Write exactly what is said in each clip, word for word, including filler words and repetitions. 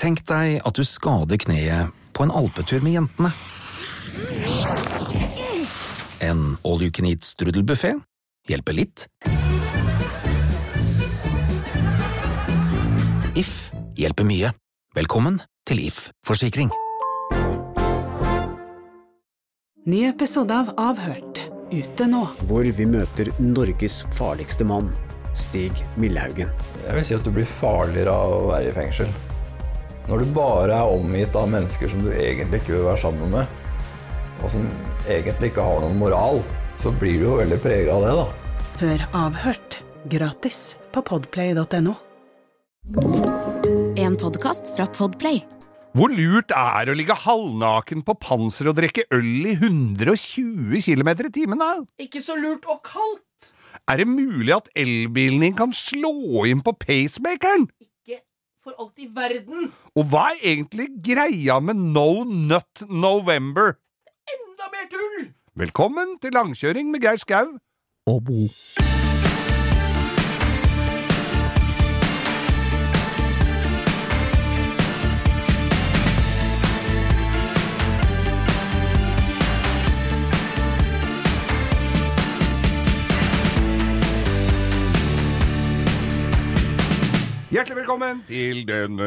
Tenk deg at du skader kneet på en alpetur med jentene. En all-you-can-eat strudelbuffet hjelper litt. If hjelper mye. Velkommen til If Forsikring. Ny episode av Avhørt, ute nå. Hvor vi møter Norges farligste mann, Stig Millhaugen. Jeg vil si at du blir farligere av å være i fengsel. Når du bare er omgitt av mennesker som du egentlig ikke vil være sammen med, og som egentlig ikke har noen moral, så blir du jo veldig preget av det, da. Hør Avhørt, gratis på podplay punktum no. En podcast fra Podplay. Hvor lurt er å ligge halvnaken på panser og drikke øl i hundre og tjue kilometer i timen, da? Ikke så lurt og kaldt. Er det mulig at elbilen din kan slå inn på pacemakeren? Ikke for alt i verden. Og hva er egentlig greia med No Nut November? Enda mer tull! Velkommen til langkjøring med Geir Skau og Bo. Hjertelig velkommen til denne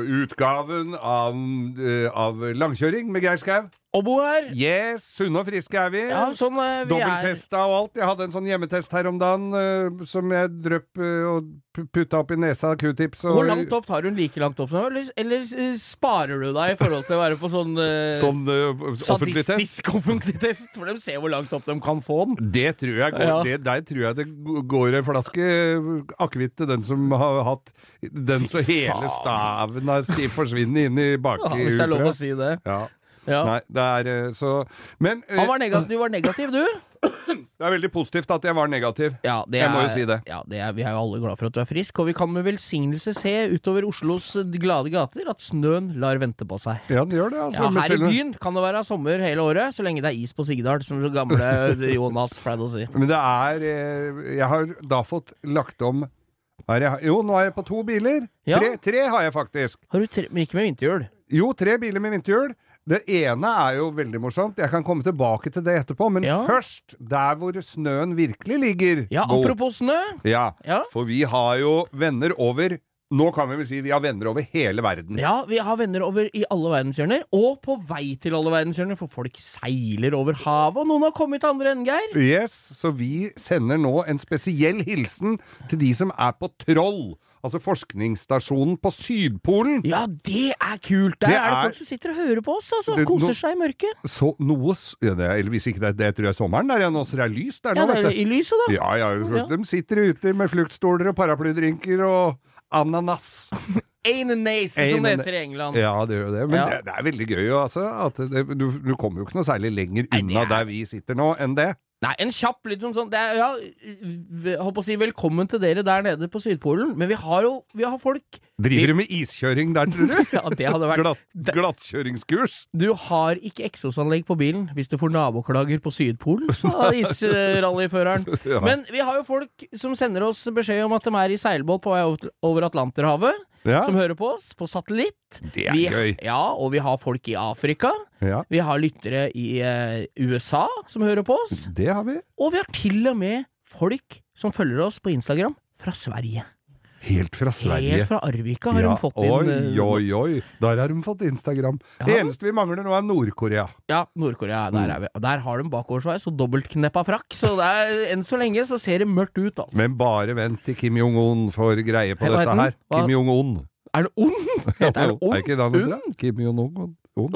utgaven av, uh, av langkjøring med Geir Skau. Og Bo her. Yes, sunne og friske er vi. Ja, sånn uh, vi Dobbelttesta og alt. Jeg hadde en sånn hjemmetest her om dagen uh, som jeg drøpp uh, og putta opp i nesa av Q-tips. Og... Hvor langt opp tar hun like langt opp nå? Eller, eller uh, sparer du deg i forhold til å være på sånn uh, Sånn uh, offentlig test? Sadistisk offentlig test, for de ser hvor langt opp de kan få den. Det tror jeg går, Ja. det, der tror jeg det går en flaske akevitt til den som har hatt den så hele staven av stiv forsvinner inn i baki. Ja, hvis det er lov å si det. Ja. Ja. Nei, det er uh, så Men uh, Han var negativ, du var negativ, du? det er veldig positivt at jeg var negativ. Ja, det jeg er, må jo si det. Ja, det er, vi er jo alle glad for at du er frisk, og vi kan med velsignelse se utover Oslos glade gater at snøen lar vente på seg. Ja, det gjør det. Altså, Ja, men her i selv- byen kan det være sommer hele året, så lenge det er is på Sigdal, som så gamle Jonas pleide å si. Men det er eh, Jeg har da fått lagt om er jeg, Jo, nå er jeg på to biler. Ja. Tre, tre har jeg faktisk. Har du tre, men ikke med vinterhjul? Jo, tre biler med vinterhjul. Det ene er jo veldig morsomt. Jeg kan komme tilbake til det etterpå, men Ja. først der hvor snøen virkelig ligger. Ja, Bo. apropos snø. Ja, Ja. for vi har jo venner over Nå kan vi vel si vi har venner over hele verden. Ja, vi har venner over i alle verdenshjørner, og på vei til alle verdenshjørner, for folk seiler over havet, og noen har kommet til andre enden, Geir. Yes, så vi sender nå en spesiell hilsen til de som er på Troll, altså forskningsstasjonen på Sydpolen. Ja, det er kult. Der Det er det er- folk som sitter og hører på oss, altså. Det- Koser nå- seg i mørket. Så noe s- ja, det er, Eller hvis ikke det, det tror jeg er sommeren der, ja, nå så det er lyst der nå, Ja, det vet er du. i lyset, da. Ja, ja, Ja. de sitter ute med fluktstoler og paraplydrinker og ananas. Ananas, som det Anan- heter i England. Ja, det gjør jo det. Men Ja. det, det er veldig gøy jo, altså. At det, du, du kommer jo ikke noe særlig lenger Nei, det unna er- der vi sitter nå enn det. Nei, en kjapp litt som sånn det er, ja, jeg holdt på å si velkommen til dere der nede på Sydpolen, men vi har jo vi har folk Driver vi, du med iskjøring der, tror du? Ja, det hadde vært Glatt, det- glattkjøringskurs? Du har ikke eksosanlegg på bilen hvis du får naboklager på Sydpolen, sa israllyføreren. Ja. Men vi har jo folk som sender oss beskjed om at de er i seilbåt på vei over- over Atlanterhavet, Ja. som hører på oss på satellitt. Det er vi, gøy. Ja, og vi har folk i Afrika. Ja, Vi har lyttere i eh, U S A som hører på oss. det har vi. Og vi har til og med folk som følger oss på Instagram fra Sverige. Helt fra Sverige. Helt fra Arvika har ja. de fått inn. Oi, eh, oi, oi. Der har de fått Instagram. Det Ja. eneste vi mangler nå er Nord-Korea. Ja, Nord-Korea, der er vi. Og der har de bakoversveis og dobbeltkneppa frakk, så det er, enn så lenge så ser det mørkt ut, altså. Men bare vent til Kim Jong-un får greie på Hva heter dette den? her. Hva- Kim Jong-un. Er det ond? Heter den ond? Er ikke det han heter? Und? da? Kim Jong-un. Un.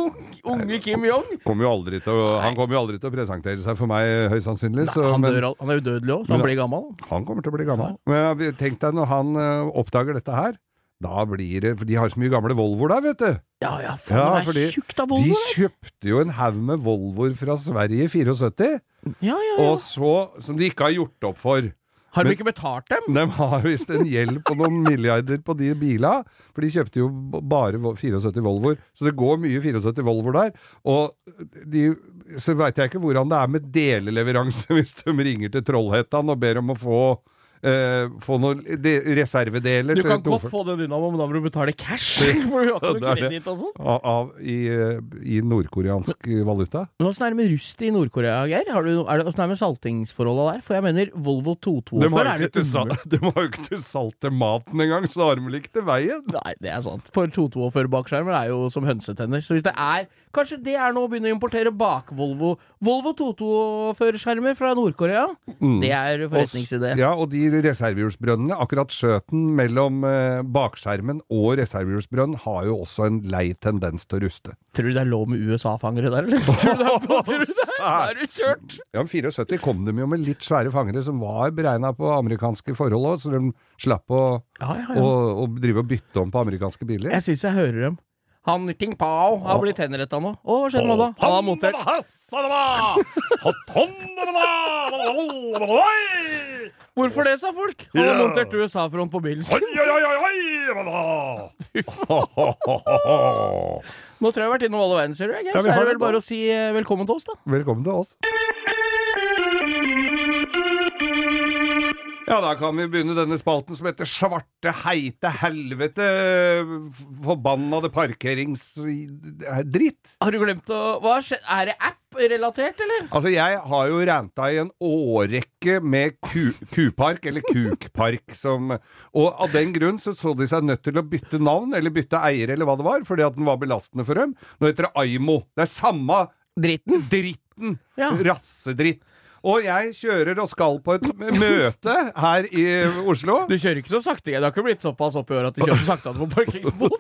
Unge Kim Jong? Kommer jo aldri til å, han kommer jo aldri til å presentere seg for meg, høyst sannsynlig. Så, han, men dør, al- han er udødelig også, så Men han da- blir gammel. han kommer til å bli gammel. Men tenk deg når han uh, oppdager dette her, da blir det For de har så mye gamle Volvoer der, vet du. Ja, ja, faen, Ja, det fordi er tjukt av De Volvo der. kjøpte jo en haug med Volvoer fra Sverige i syttifire, Ja, ja, ja. og så, som de ikke har gjort opp for. Har de men- ikke betalt dem? De har visst en gjeld på noen milliarder på de bilene, for de kjøpte jo b- bare vo- syttifire Volvoer, så det går mye syttifire Volvoer der, og de, så vet jeg ikke hvordan det er med deleleveranse hvis de ringer til Trollhättan og ber om å få Uh, få noen de, reservedeler Du kan til godt få den unna, men da må du betale cash. For du har ikke noe kreditt og sånt. Av, av, i, I nordkoreansk valuta. Hvordan er det med rust i Nord-Korea, Geir? Har du, er det, hvordan er det med saltingsforholdet der? For jeg mener, Volvo to tjueto er det umulig. De har jo ikke til salt til maten engang, så har de vel ikke til veien. Nei, det er sant. For to tjueto bakskjermer er jo som hønsetenner. Så hvis det er, kanskje det er nå å begynne å importere bak Volvo, Volvo to tjueto-skjermer fra Nord-Korea, mm. det er forretningsidé. Ja, og de reservehjulsbrønnene, akkurat skjøten mellom eh, bakskjermen og reservehjulsbrønnen har jo også en lei tendens til å ruste. Tror du det er lov med U S A-fangere der, eller? Tror du det er, tror du det? Da er du kjørt! Ja, om syttifire kom de jo med litt svære fangere som var beregnet på amerikanske forhold også, så de slapp å, ja, ja, ja. å, å drive og bytte om på amerikanske biler. Jeg synes jeg hører dem. Han Ting Pao har blitt henrettet nå. Å, hva skjedde med da? Han har montert... Hvorfor det, sa folk? Han har montert U S A-front på bilen sin. Nå tror jeg jeg har vært innom alle verden, ser du. Så er det vel bare å si velkommen til oss, da. Velkommen til oss. Ja, da kan vi begynne denne spalten som heter Svarte heite helvete forbannede parkeringsdritt. Har du glemt å... Hva skjer? Er det app-relatert, eller? Altså, jeg har jo ranta i en årrekke med ku, kupark, eller kukpark, som... Og av den grunn så så de seg nødt til å bytte navn, eller bytte eier, eller hva det var, fordi at den var belastende for dem. Nå heter det Aimo. Det er samme... Dritten? Dritten. Ja. Rassedritt. Og jeg kjører og skal på et møte her i Oslo. Du kjører ikke så sakte, det har ikke blitt såpass opp i år at du kjører så sakte at du får parkingsbot.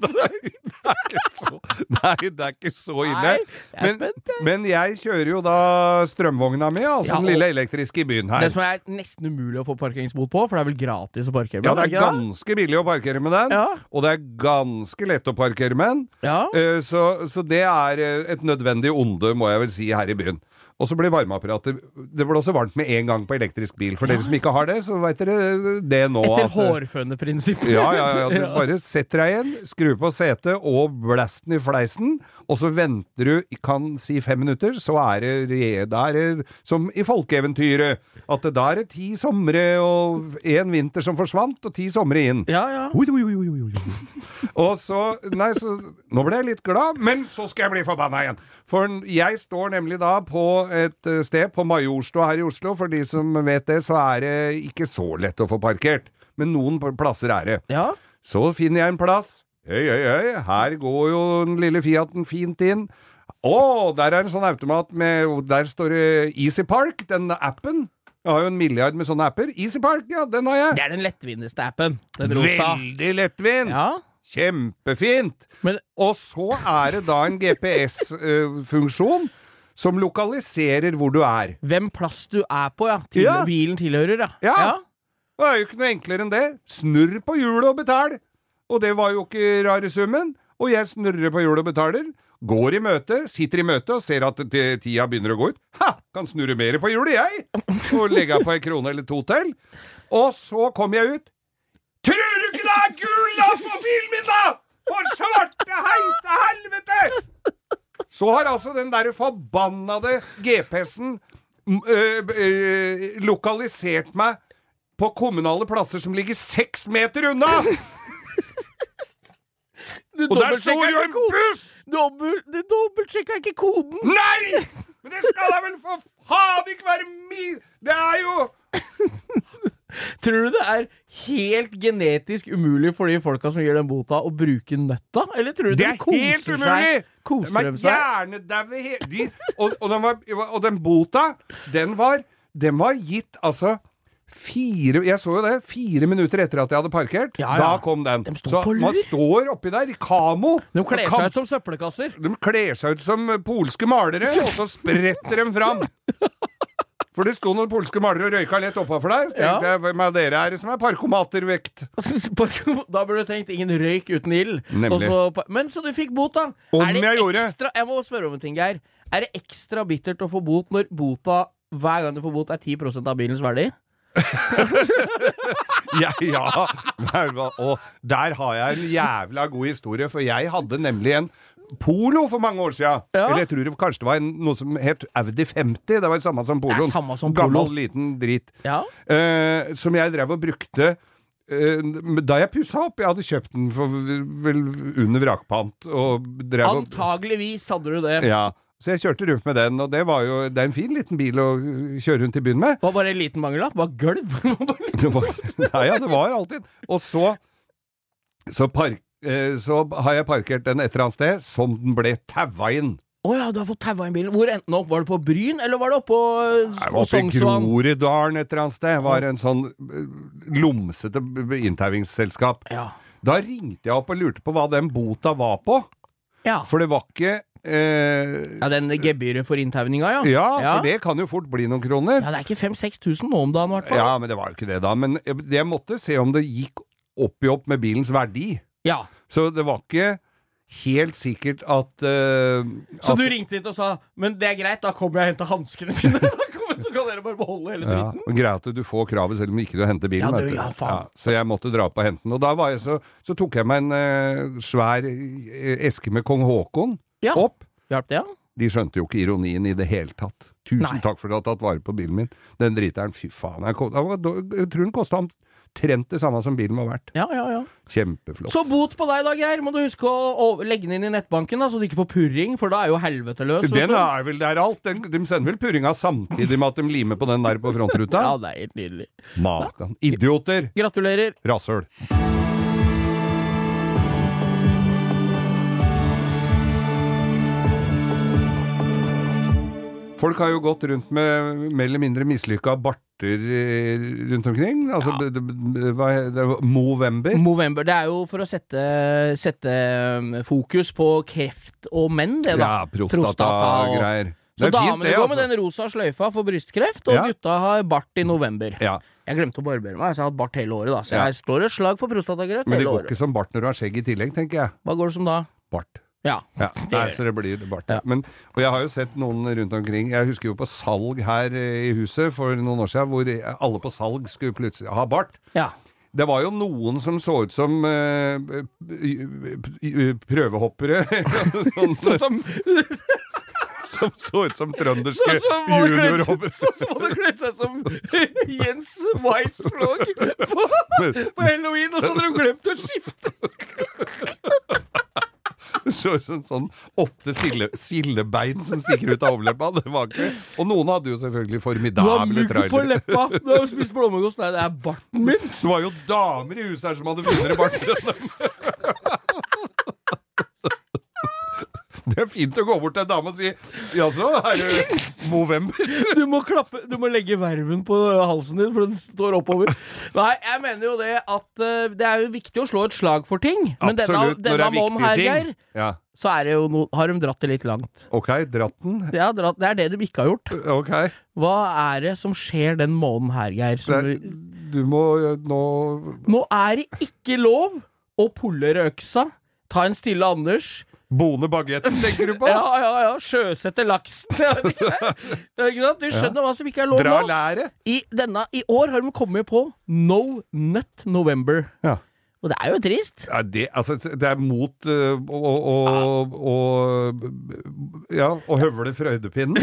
Nei, det er ikke så ille. Nei, jeg er men, spent, jeg. men jeg kjører jo da strømvogna mi, altså Ja, den lille elektriske i byen her. Det som er nesten umulig å få parkeringsbot på, for det er vel gratis å parkere med. Ja, det er ganske billig å parkere med den, ja. og det er ganske lett å parkere med den. Ja. Uh, så, så det er et nødvendig onde, må jeg vel si, her i byen. Og så blir varmeapparatet... Det blir også varmt med en gang på elektrisk bil. For ja. Dere som ikke har det, så vet dere det nå. Etter hårføneprinsippet. Ja, ja, ja. Du bare setter deg igjen, skrur på setet og blasten i fleisen, og så venter du, kan si fem minutter, så er det, det er det som i folkeeventyret. At det da er det ti somre og en vinter som forsvant, og ti somre inn. Ja, ja. Ui, ui, ui, ui, ui. Og så... Nei, så... Nå ble jeg litt glad, men så skal jeg bli forbanna igjen. For jeg står nemlig da på et sted på Majorstua her i Oslo. For de som vet det, så er det ikke så lett å få parkert. Men noen plasser er det. Ja. Så finner jeg en plass. Hei, hei, hei. Her går jo den lille Fiaten fint inn. Å, der er en sånn automat med... Der står det Easy Park, den appen. Jeg har jo en milliard med sånne apper. Easy Park, ja, den har jeg. Det er den lettvinneste appen. Den rosa. Veldig lettvinn. Ja. Kjempefint. Men, og så er det da en G P S-funksjon uh, som lokaliserer hvor du er. Hvem plass du er på, ja. Til ja. Bilen tilhører, ja. ja. Ja. Det er jo ikke noe enklere enn det. Snurr på hjulet og betal. Og det var jo ikke rare summen. Og jeg snurrer på hjulet og betaler. Går i møte, sitter i møte og ser at tida begynner å gå ut. Ha! Kan snurre mer på hjulet, jeg! Og legge på en krone eller to til. Og så kommer jeg ut. Tror du ikke det er gul lass på bilen min, da?! For svarte heite helvete! Så har altså den der forbannede G P S-en øh, øh, lokalisert meg på kommunale plasser som ligger seks meter unna! Du og der står jo en buss! Dobbel, du dobbeltsjekka ikke koden! Nei! Men det skal da vel for faen ikke være min... Det er jo... Tror du det er helt genetisk umulig for de folka som gir den bota å bruke nøtta? Eller tror du det de koser seg? Koser de seg? Hjernedaue he- de, og, og, den var, og den bota, den var, den var gitt, altså, fire, jeg så jo det, fire minutter etter at jeg hadde parkert. Ja, ja. Da kom den. De står så på lur. man står oppi der i kamo. De kler kan, seg ut som søppelkasser. De kler seg ut som polske malere, og så spretter de fram. For det sto noen polske malere og røyka lett oppafor der. Så tenkte ja. jeg, hvem av dere er det som er parkomatervekt? Da burde du tenkt ingen røyk uten ild. Nemlig. Så, men så du fikk bot, da. Om er det jeg gjorde. Ekstra, jeg må spørre om en ting, Geir. Er det ekstra bittert å få bot når bota, hver gang du får bot, er ti prosent av bilens verdi? ja, ja. Og der har jeg en jævla god historie, for jeg hadde nemlig en Polo for mange år siden. Ja. Eller jeg tror det kanskje det var en, noe som het Audi femti. Det var samme som Poloen. Det er samme som Polo. Gammel, liten drit. Ja. Eh, som jeg drev og brukte eh, da jeg pusset opp. Jeg hadde kjøpt den for vel under vrakpant. Og drev og, Antageligvis hadde du det. ja. Så jeg kjørte rundt med den, og det var jo det er en fin liten bil å kjøre rundt i byen med. Var bare en liten mangel da? Var gulv? Det var, nei, ja, det var alltid. Og så, så, park, eh, så har jeg parkert den et eller annet sted, som den ble taua inn. Åja, oh, du har fått taua inn bilen. Hvor enten opp? Var det på Bryn, eller var det oppe på Jeg var oppe i Groruddalen et eller annet sted. Det var en sånn lomsete inntauingsselskap. Ja. Da ringte jeg opp og lurte på hva den bota var på. Ja. For det var ikke eh, Ja, den gebyret for inntauninga, ja. ja, ja. for det kan jo fort bli noen kroner. Ja, det er ikke fem-seks tusen nå om dagen, i hvert fall. Ja, men det var jo ikke det da. Men jeg måtte se om det gikk opp i opp med bilens verdi. Ja. Så det var ikke helt sikkert at uh, Så at, du ringte dit og sa, men det er greit, da kommer jeg og henter hanskene mine. Da kommer, så kan dere bare beholde hele ja, dritten. greit at du får kravet selv om ikke du henter bilen. Ja, du, vet du. ja, faen. Ja, så jeg måtte dra på å hente den. Og da var jeg så, så tok jeg meg en uh, svær uh, eske med Kong Håkon Ja. opp. Hjalp det, ja? De skjønte jo ikke ironien i det hele tatt. Tusen Nei. takk for at du har tatt vare på bilen min. Den driteren, fy faen. Jeg, kom, jeg tror den kostet omtrent det samme som bilen var verdt. Ja, ja, ja. Kjempeflott. Så bot på deg da, Geir. Må du huske å, å legge den inn i nettbanken, da, så du ikke får purring, for da er jo helvete løs. Den er vel der alt. Den, de sender vel purringa samtidig med at de limer på den der på frontruta? Ja, det er helt nydelig. Makan. Idioter! Gratulerer. Rasshøl. Folk har jo gått rundt med mer eller mindre mislykka barter rundt omkring. Altså, Ja. det, det, hva er det, Movember. Movember, det er jo for å sette, sette fokus på kreft og menn, det da. Ja, prostatagreier. Så Det er fint, damene det, går med altså. den rosa sløyfa for brystkreft, og Ja. gutta har bart i november. Ja, Jeg glemte å barbere meg, så jeg har hatt bart hele året da. Så Ja. jeg slår et slag for prostatakreft men det hele går året. ikke som bart når du har skjegg i tillegg, tenker jeg. Hva går det som da? Bart. Ja. Ja, Det nei, gjør så det blir bart. Ja. Men, og jeg har jo sett noen rundt omkring, jeg husker jo på salg her eh, i huset for noen år siden, hvor alle på salg skulle plutselig ha bart. Ja. Det var jo noen som så ut som eh, prøvehoppere, sånn, Sånn som, som så ut som trønderske sånn som hadde kledd juniorhopper. seg- sånn som hadde kledd seg som Jens Weissflog på, på Halloween, og så hadde de glemt å skifte. Det så ut som sånn åtte sille, sildebein som stikker ut av overleppa. Det var ikke. Og noen hadde jo selvfølgelig Du har formidable mugg på trailere. leppa. Du har jo spist blåmuggost. Nei, det er barten min. Det var jo damer i huset her som hadde finere barter. Det er fint å gå bort til en dame og si jaså, er det Movember? Du må klappe, du må legge verven på halsen din, for den står oppover. Nei, jeg mener jo det at uh, det er jo viktig å slå et slag for ting. Men denne, Absolutt, når det denne er måneden viktige her, ting. Geir, Ja, så er det jo no, har de dratt det litt langt. ok, dratten. Ja, dratt, det er det de ikke har gjort. Ok. Hva er det som skjer den måneden her, Geir? Som Det, vi, du må nå nå er det ikke lov å pullere øksa, ta en stille Anders. Bone bagetten, tenker du på? Ja, ja, ja, sjøsette laksen. Jeg vet ikke. Det er ikke sant? Du skjønner hva som ikke er lov Dra nå. læret. I, denne, I år har de kommet på No Nut November. Ja. Og det er jo trist. Ja, det, altså, det er mot uh, å, å, å, å Ja, å høvle frøydepinnen.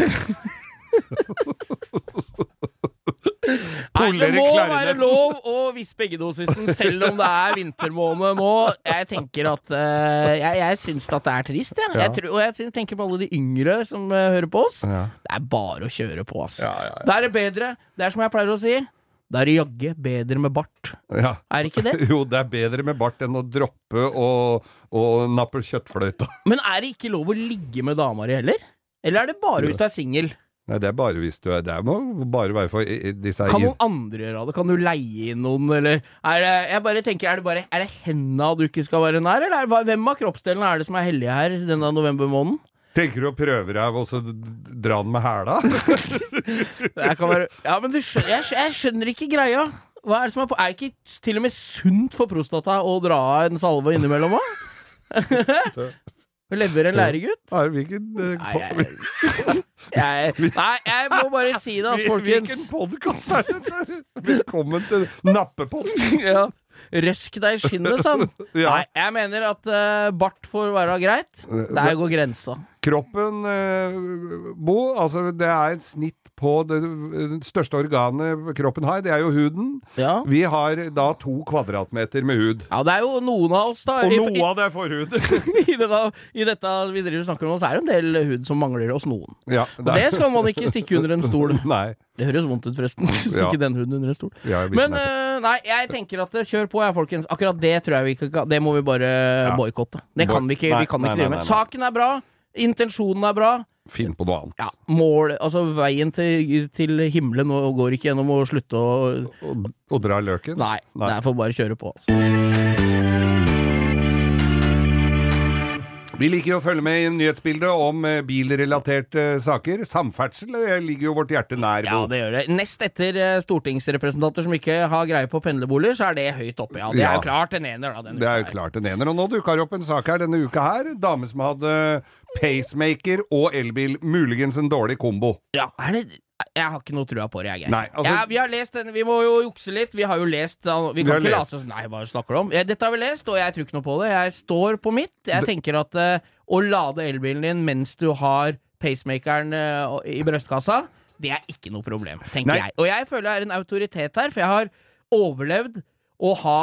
Nei, det Puller i må klarinett. være lov å vispe eggedosisen, selv om det er vintermåned nå. Jeg tenker at uh, Jeg, jeg syns at det er trist, jeg. Ja. jeg tror, og jeg syns- tenker på alle de yngre som uh, hører på oss. Ja. Det er bare å kjøre på, ass. Ja, ja, ja. Da er det bedre. Det er som jeg pleier å si. Da er det jagge bedre med bart. Ja. Er ikke det? Jo, det er bedre med bart enn å droppe og, og nappe kjøttfløyta. Men er det ikke lov å ligge med damer i heller? Eller er det bare hvis du er singel? Nei, det er bare hvis du er Det må bare være for i- i disse Kan noen andre gjøre det? Kan du leie inn noen, eller er det, jeg bare tenker, er det bare Er det henda du ikke skal være nær, eller er det, hvem av kroppsdelene er det som er hellige her denne novembermåneden? Tenker du å prøve deg og så dra den med hæla? Det kan være Ja, men du skjønner, jeg, skjønner, jeg skjønner ikke greia. Hva er det som er på Er det ikke til og med sunt for prostata å dra av en salve innimellom òg? Lever en læregutt? Nei, hvilken eh, Nei, po- jeg, jeg, nei, jeg må bare si det, altså, Hvilken folkens. podcast er dette? Velkommen til Nappepodden. Ja. røsk deg i skinnet, sånn. Ja. Nei, jeg mener at uh, bart får være greit. Der går grensa. Kroppen, eh, Bo, altså det er et snitt på det, det største organet kroppen har, det er jo huden. Ja. Vi har da to kvadratmeter med hud. Ja, det er jo noen av oss da. Og I, noe av det er forhud. I, dette, I dette vi driver og snakker om, så er det en del hud som mangler hos noen. Ja, og det skal man ikke stikke under en stol. Nei. Det høres vondt ut forresten, stikke Ja. den huden under en stol. Ja, Men uh, nei, jeg tenker at kjør på, jeg, folkens. Akkurat det tror jeg vi ikke kan. Det må vi bare Ja. boykotte. Det kan vi ikke, Nei, vi kan nei, ikke drive nei, med. nei, nei. Saken er bra. Intensjonen er bra. Finn på noe annet. Ja, mål, altså veien til, til himmelen og går ikke gjennom å slutte å... Og, og dra løken? Nei, Nei. det er for bare å kjøre på. Altså. Vi liker jo å følge med i nyhetsbildet om eh, bilrelaterte saker. Samferdsel eh, ligger jo vårt hjerte nær. Ja, Bo. det gjør det. Nest etter eh, stortingsrepresentanter som ikke har greie på pendlerboliger, så er det høyt oppe. Ja, det Ja. er jo klart en ener da. Den Det er jo uka her. klart en ener. Og nå dukker det opp en sak her denne uka her. Dame som hadde pacemaker og elbil. Muligens en dårlig kombo. Ja, er det... Jeg har ikke noe trua på det, jeg. Nei, altså- ja, vi har lest den, vi må jo jukse litt. Vi har jo lest, vi kan Vi har ikke lest. late oss... Nei, hva snakker du om? Ja, dette har vi lest, og jeg tror ikke noe på det. Jeg står på mitt. Jeg tenker at uh, å lade elbilen din mens du har pacemakeren uh, i brøstkassa, det er ikke noe problem, tenker Nei. jeg. Og jeg føler jeg er en autoritet her, for jeg har overlevd å ha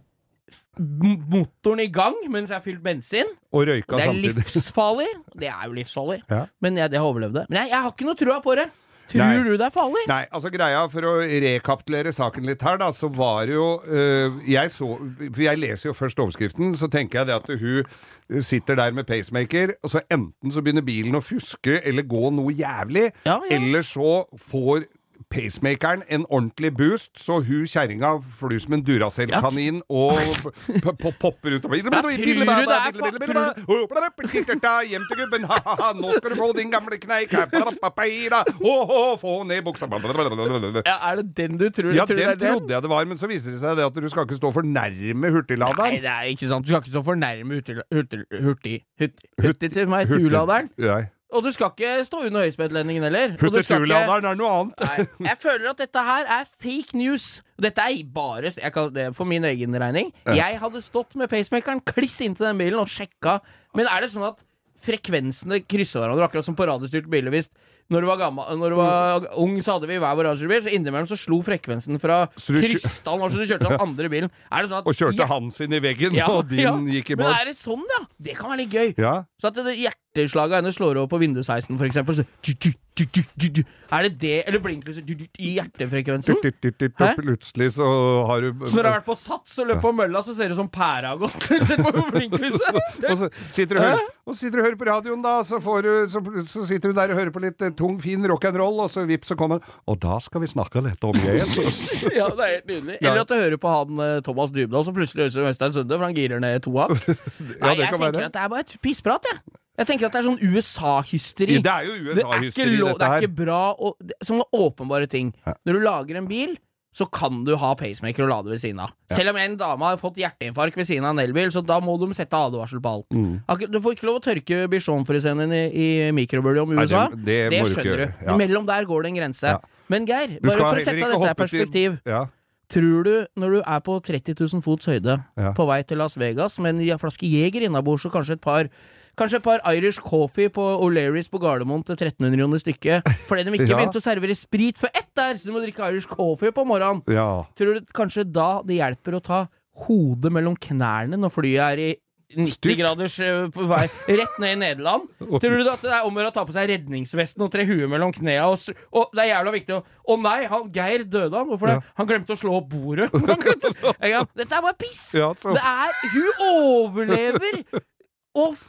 m- motoren i gang mens jeg har fylt bensin. Og røyka Det er samtidig. livsfarlig. Det er jo livsfarlig. Ja. Men jeg, det har overlevd det. Men jeg, jeg har ikke noe trua på det. Tror Nei. du det er farlig? Nei, altså greia, for å rekapitulere saken litt her da, så var det jo, øh, jeg så, for jeg leser jo først overskriften, så tenker jeg det at hun sitter der med pacemaker, og så enten så begynner bilen å fuske eller gå noe jævlig, Ja, ja. eller så får pacemakeren en ordentlig boost, så hun kjerringa flyr som en Duracell-kanin og p- p- popper ut. Ja, tror du det er fa- Hjem til gubben, ha-ha-ha, nå skal du få din gamle kneik, ho-ho, få ned buksa. Ja, er det den du tror? Ja, tror du den det er den? trodde jeg det var, men så viser det seg det at du skal ikke stå for nærme Nei, hurtigladeren. det er ikke sant. Du skal ikke stå for nærme hurtig, hurtig, hurtig, hurtig, hurtig til meg, tuladeren. Nei. Og du skal ikke stå under høyspentledningen heller. Og du skal ikke... Hurtigladeren er noe annet. Nei, jeg føler at dette her er fake news. Dette er bare jeg kaller det for min egen regning. Jeg hadde stått med pacemakeren kliss inntil den bilen og sjekka. Men er det sånn at frekvensene krysser hverandre, akkurat som på radiostyrt biler? Hvis når du var gammel, når du var ung, så hadde vi hver vår radiostyrt bil, så innimellom så slo frekvensen fra Så du kjø- krystallen, og så du kjørte den andre bilen. Er det sånn at Og kjørte Ja, han sin i veggen, ja, og din ja. gikk i Men mål. er det sånn, ja? Det kan være litt gøy. Ja. Så at det, det hjerteslaget hennes slår over på vindusheisen, for eksempel. Så, tju, tju, tju, tju, tju, tju. Er det det, eller blinklyset tju, tju, tju, i hjertefrekvensen? Titt, titt, titt, Hæ? og plutselig så har du Så når du har vært på Sats og løpt på mølla, så ser det ut som pæra har gått. Sett på blinklyset. Og så sitter du og hører, og sitter du og hører på radioen, da, så, får du, så, så sitter du der og hører på litt eh, tung, fin rock'n'roll, og så vips, så kommer han. Og da skal vi snakke litt om Jesus. Ja, det er helt nydelig. Ja. Eller at du hører på han eh, Thomas Dybdahl, som plutselig høres ut som Øystein Sunde, for han girer ned to hakk. Ja, Nei, det jeg kan tenker være. at det er bare et pissprat, jeg. Jeg tenker at det er sånn U S A-hysteri. Det er jo Det er ikke, U S A-hysteri, lov, det dette er her. ikke bra å, det, Sånne åpenbare ting. Når du lager en bil, så kan du ha pacemaker og lade ved siden av. Selv om en dame har fått hjerteinfarkt ved siden av en elbil, så da må de sette advarsel på alt. Mm. Akkur- Du får ikke lov å tørke bichonfrisen din i, i mikrobølge om Nei, U S A. det- det må du ikke skjønner gjøre, du. ja. Mellom der går det en grense. Ja. Men Geir, Du bare skal for å heller sette ikke dette i hoppe til- perspektiv. Ja. Tror du, når du er på tretti tusen fots høyde, Ja. på vei til Las Vegas, med en flaske Jeger innabords og kanskje et par Kanskje et par Irish Coffee på O'Learys på Gardermoen til tretten hundre kroner stykket, fordi de ikke Ja. begynte å servere sprit for ett der, så du må drikke Irish Coffee på morgenen. Ja. Tror du kanskje da det hjelper å ta hodet mellom knærne når flyet er i nitti Styrt. graders eh, på vei rett ned i Nederland? Tror du at det er om å gjøre å ta på seg redningsvesten og tre huet mellom knea? Og, s- og det er jævla viktig å Å nei, han, Geir døde han. Hvorfor det? Han glemte å slå opp bordet. Han glemte, ja, dette er bare piss! Ja, så- Det er Hun overlever å f-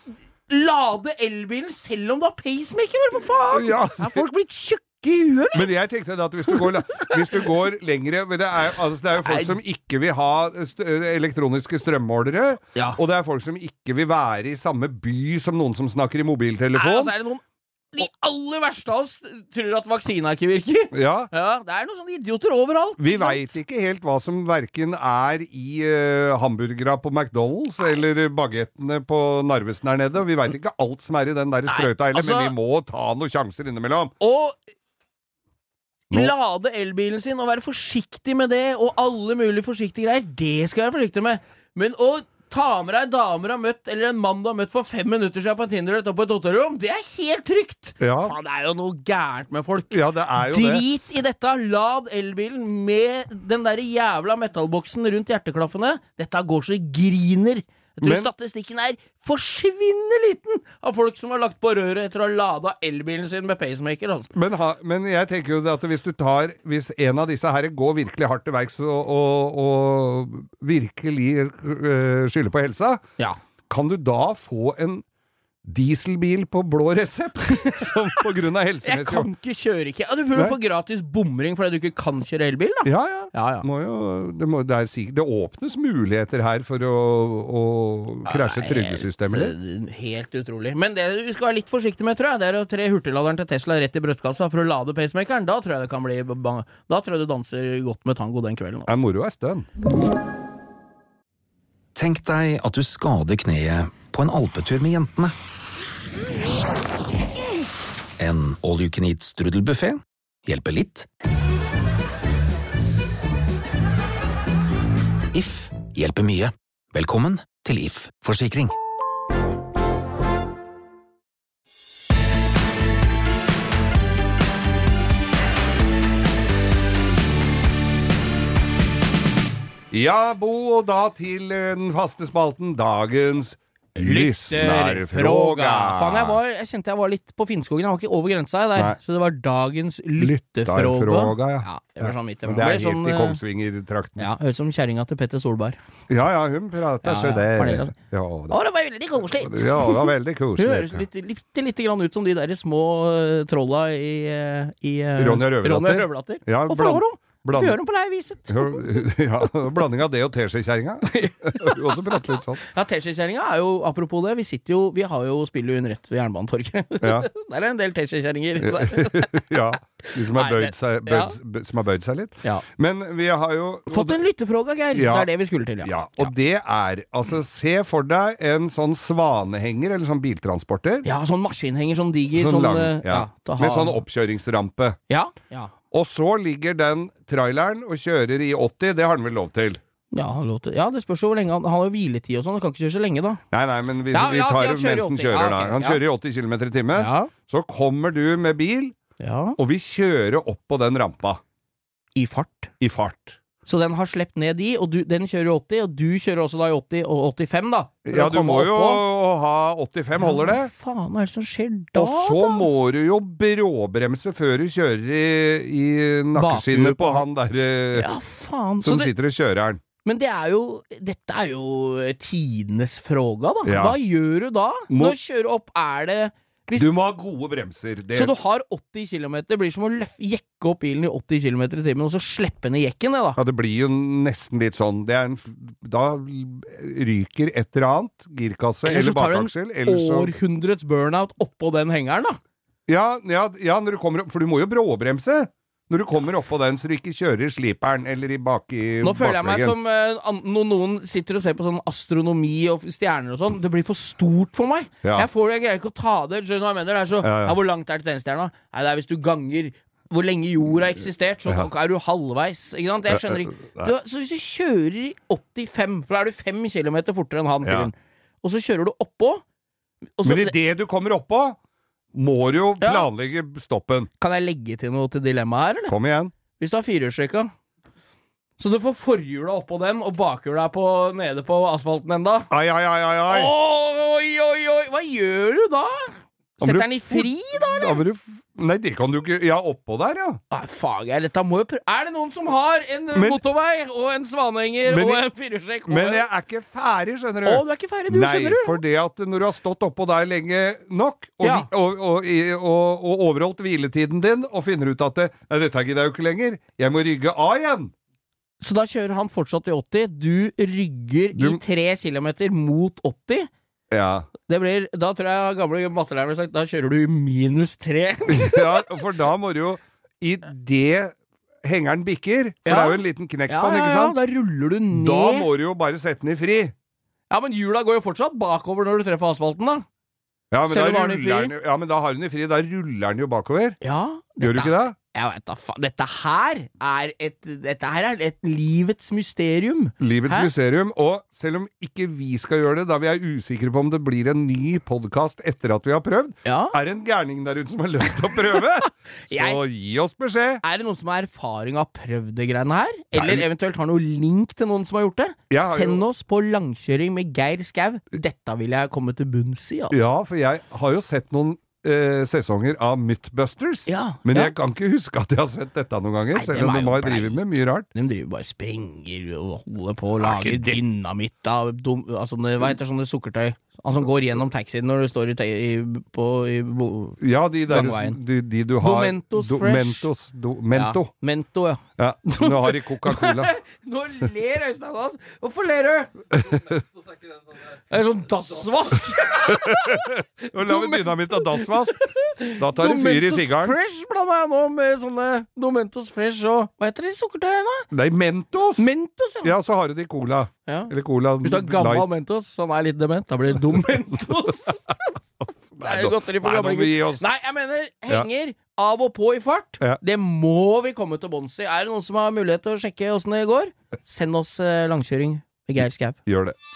lade elbilen selv om du har pacemaker, vel, for faen! Ja. Er folk blitt tjukke i huet, eller? Men jeg tenkte at hvis du går, la- hvis du går lengre men det er, altså det er jo folk Nei. som ikke vil ha st elektroniske strømmålere, Ja. og det er folk som ikke vil være i samme by som noen som snakker i mobiltelefon. Nei, altså er det noen De aller verste av oss tror at vaksina ikke virker. Ja. Ja, det er noen sånne idioter overalt. Vi ikke sant? veit ikke helt hva som verken er i uh, hamburgera på McDonald's eller bagettene på Narvesen her nede. Og vi veit ikke alt som er i den der Nei, sprøyta heller, altså- men vi må ta noen sjanser innimellom. Og Nå. Lade elbilen sin og være forsiktig med det, og alle mulige forsiktige greier, det skal jeg være forsiktig med. Men å ta med deg damer har møtt, eller en mann du har møtt for fem minutter siden på en Tinder-date opp på et hotellrom, det er helt trygt! Ja. Faen, det er jo noe gærent med folk. Ja, det er jo det. Drit i dette, lad elbilen med den der jævla metallboksen rundt hjerteklaffene. Dette går så griner. Jeg tror Men- statistikken er forsvinnende liten av folk som har lagt på røret etter å ha ladet elbilen sin med pacemaker. Altså. Men, ha, men jeg tenker jo det at hvis du tar Hvis en av disse her går virkelig hardt til verks og, og, og virkelig øh, skylder på helsa, Ja. kan du da få en dieselbil på blå resept som på grunn av Jeg helsemessig kan ikke kjøre ikke. Ja, du burde Nei. få gratis bomring fordi du ikke kan kjøre elbil, da. Ja, ja. Ja, ja. Må jo, det, må, det, er sikkert, det åpnes muligheter her for å, å krasje Nei, trygdesystemet ditt. Helt, helt utrolig. Men det du skal være litt forsiktig med, tror jeg, det er å tre hurtigladeren til Tesla rett i brøstkassa for å lade pacemakeren. Da tror jeg det kan bli bang. Da tror jeg du danser godt med tango den kvelden. Det er moro er stønn. Tenk deg at du skader kneet på en alpetur med jentene. En all-you-can-eat strudelbuffé hjelper litt. If hjelper mye. Velkommen til If Forsikring. Ja, Bo, og da til eh, den faste spalten Dagens Lyssnarfråga. Faen, jeg, var, jeg kjente jeg var litt på Finnskogen. Jeg var ikke over grensa der. Nei. Så det var dagens lyttefråga. Lytterfråga, ja. Ja, det var sånn midt i Men det er ble helt sånn, i eh, Kongsvinger-trakten. Ja, høres som kjerringa til Petter Solberg. Ja, ja, hun prater Ja, så ja, det. Pernille, altså. Ja, Å, da. det var veldig koselig! Ja, det var veldig Hun høres koselig. litt, litt, litt grann ut som de der små uh, trolla i, uh, i uh, Ronja Røverdatter. Ronja Røverdatter. Ja, Og bland- Flåro! bland- Fjøren på leiviset. Ja, blanding av det og teskjekjerringa. Du også prater litt sånn. Ja, Teskjekjerringa er jo, apropos det, vi sitter jo, vi har jo spiller jo hun rett ved Jernbanetorget. Ja. Der er en del teskjekjerringer. Ja, de som har Nei, bøyd det- seg, ja. bøyd, bøyd, som har bøyd seg litt. Ja. Men vi har jo Fått en lyttefråga, Geir. Ja. Det er det vi skulle til, ja. Ja, og det er, altså se for deg en sånn svanehenger, eller sånn biltransporter. Ja, sånn maskinhenger, sånn diger. Sånn lang, eh, ja. til å ha- Med sånn oppkjøringsrampe. Ja, ja. Og så ligger den traileren og kjører i åtti, det har den vel lov til? Ja, han lov til. Ja, det spørs jo hvor lenge han, han har jo hviletid og sånn, han kan ikke kjøre så lenge da. Nei, nei, men vi, Ja, vi la oss si tar han det kjører mens den åtti. kjører Ja, da. ok, Han ja. kjører i åtti kilometer i timen. Ja, Så kommer du med bil, ja. og vi kjører opp på den rampa I fart. i fart. Så den har slept ned de, og du, den kjører i åtti, og du kjører også da i åtti og åttifem da. for Ja, å du komme må jo oppå. ha åttifem, holder det? Hva faen er det som skjer da, Og så da? må du jo bråbremse før du kjører i, i nakkeskinnet Bakhjulet på på han der eh, Ja, faen. som Så det, sitter og kjører den. men det er jo, dette er jo tidenes fråga da. Ja. Hva gjør du da? Må- Når du kjører opp, er det... Hvis, Du må ha gode bremser. Det, så du har åtti kilometer, det blir som å løf, jekke opp bilen i åtti kilometer i timen, og så slippe ned jekken, det da. ja, det blir jo nesten litt sånn. Det er en, f- da ryker et eller annet, girkasse Eller så eller tar du en bakaksel. Eller så, århundrets burnout oppå den hengeren da. ja, ja, ja, når du kommer opp, for du må jo bråbremse. Når du kommer oppå den, så du ikke kjører i sliperen eller i bak i Nå føler jeg meg bakveggen. som eh, an, når noen sitter og ser på sånn astronomi og stjerner og sånn. Det blir for stort for meg. Ja. Jeg får jeg greier ikke å ta det. Skjønner du hva jeg mener? Det er så, Ja, ja. ja, hvor langt er det til den stjerna? Nei, det er hvis du ganger hvor lenge jorda har eksistert, så Ja. er du halvveis. Ikke sant? Jeg skjønner ikke. Nei. Du, så hvis du kjører i åttifem, for da er du fem kilometer fortere enn han Ja. fyren, og så kjører du oppå og så, Men idet du kommer oppå, må du jo Ja. planlegge stoppen. Kan jeg legge til noe til dilemmaet her, eller? Kom igjen. Hvis du har firehjulstrekka. Så du får forhjula oppå den, og bakhjula er på, nede på asfalten enda. Ai, ai, ai, ai, ai. Oi, oi, oi! Hva gjør du da? Da må du Setter den i fri, da? Da må du f- Nei, det kan du ikke. Ja, oppå der, ja. Nei, faen, jeg, dette må jo prøve. Er det noen som har en Men- motorvei og en svanehenger Men og jeg- en firehjulstrekk? og Men en- jeg er ikke ferdig, skjønner du. Å, du er ikke ferdig, du, Nei, skjønner du? for det at når du har stått oppå der lenge nok, og, Ja. vi, og, og, og, og overholdt hviletiden din, og finner ut at det, nei, dette gidder jeg jo ikke lenger, jeg må rygge av igjen. Så da kjører han fortsatt i åtti. Du rygger Du- i tre kilometer mot åtti. Ja. Det blir, da tror jeg gamle mattelæreren har sagt, da kjører du i minus tre. ja, for da må du jo i det hengeren bikker, for Ja. det er jo en liten knekk Ja, på den, ja, ikke ja, sant? da ruller du ned. Da må du jo bare sette den i fri. Ja, men hjula går jo fortsatt bakover når du treffer asfalten, da. Ja, men, Selv da om du har den i ruller fri? den, jo- ja, men da har den i fri, da ruller den jo bakover. Ja. Gjør du ikke det? Jeg vet da faen. Dette her er et, dette her er et livets mysterium. Livets Hæ? mysterium, og selv om ikke vi skal gjøre det, da vi er usikre på om det blir en ny podcast etter at vi har prøvd, Ja. er det en gærning der ute som har lyst til å prøve? Så Jeg- gi oss beskjed. Er det noen som har erfaring av prøvd det greiene her? Eller eventuelt har noe link til noen som har gjort det? Jeg har jo- Send oss på langkjøring med Geir Skau. Dette vil jeg komme til bunns i, altså. Ja, for jeg har jo sett noen eh, sesonger av Mythbusters, Ja, men ja. jeg kan ikke huske at jeg har sett dette noen ganger, Nei, selv dem om er de jo har blei. drivet med mye rart. De driver bare sprenger og holder på og Er lager ikke det- dynamitt av dum, altså, hva heter sånne sukkertøy? Han som går gjennom taxien når du står i, te- i, på, i bo, Ja, de der Gangveien. de, de du har Domentos Do- Fresh. Mentos, do, Mento. Ja, Mento, ja. Ja, som du har i Coca-Cola. Nå ler Øystein av oss. Hvorfor ler du? Det er sånn dassvask. Og la vi dynamitt av dassvask. Da tar du fyr i Domentos sigaren. Fresh blander jeg nå med sånne Domentos Fresh og hva heter de sukkertøyene? Nei, Mentos! Mentos, ja. Ja, så har du det i Cola. ja. Eller Cola Hvis du har gammel Light. Mentos, som er litt dement, da blir det Domentos. Det er jo godteri for Nei, nå gamle må vi gi gutter. oss. Nei, jeg mener henger av og på i fart. Ja. Det må vi komme til bunns i. Er det noen som har mulighet til å sjekke åssen det går? Send oss eh, langkjøring med Geir Skau. Gjør det.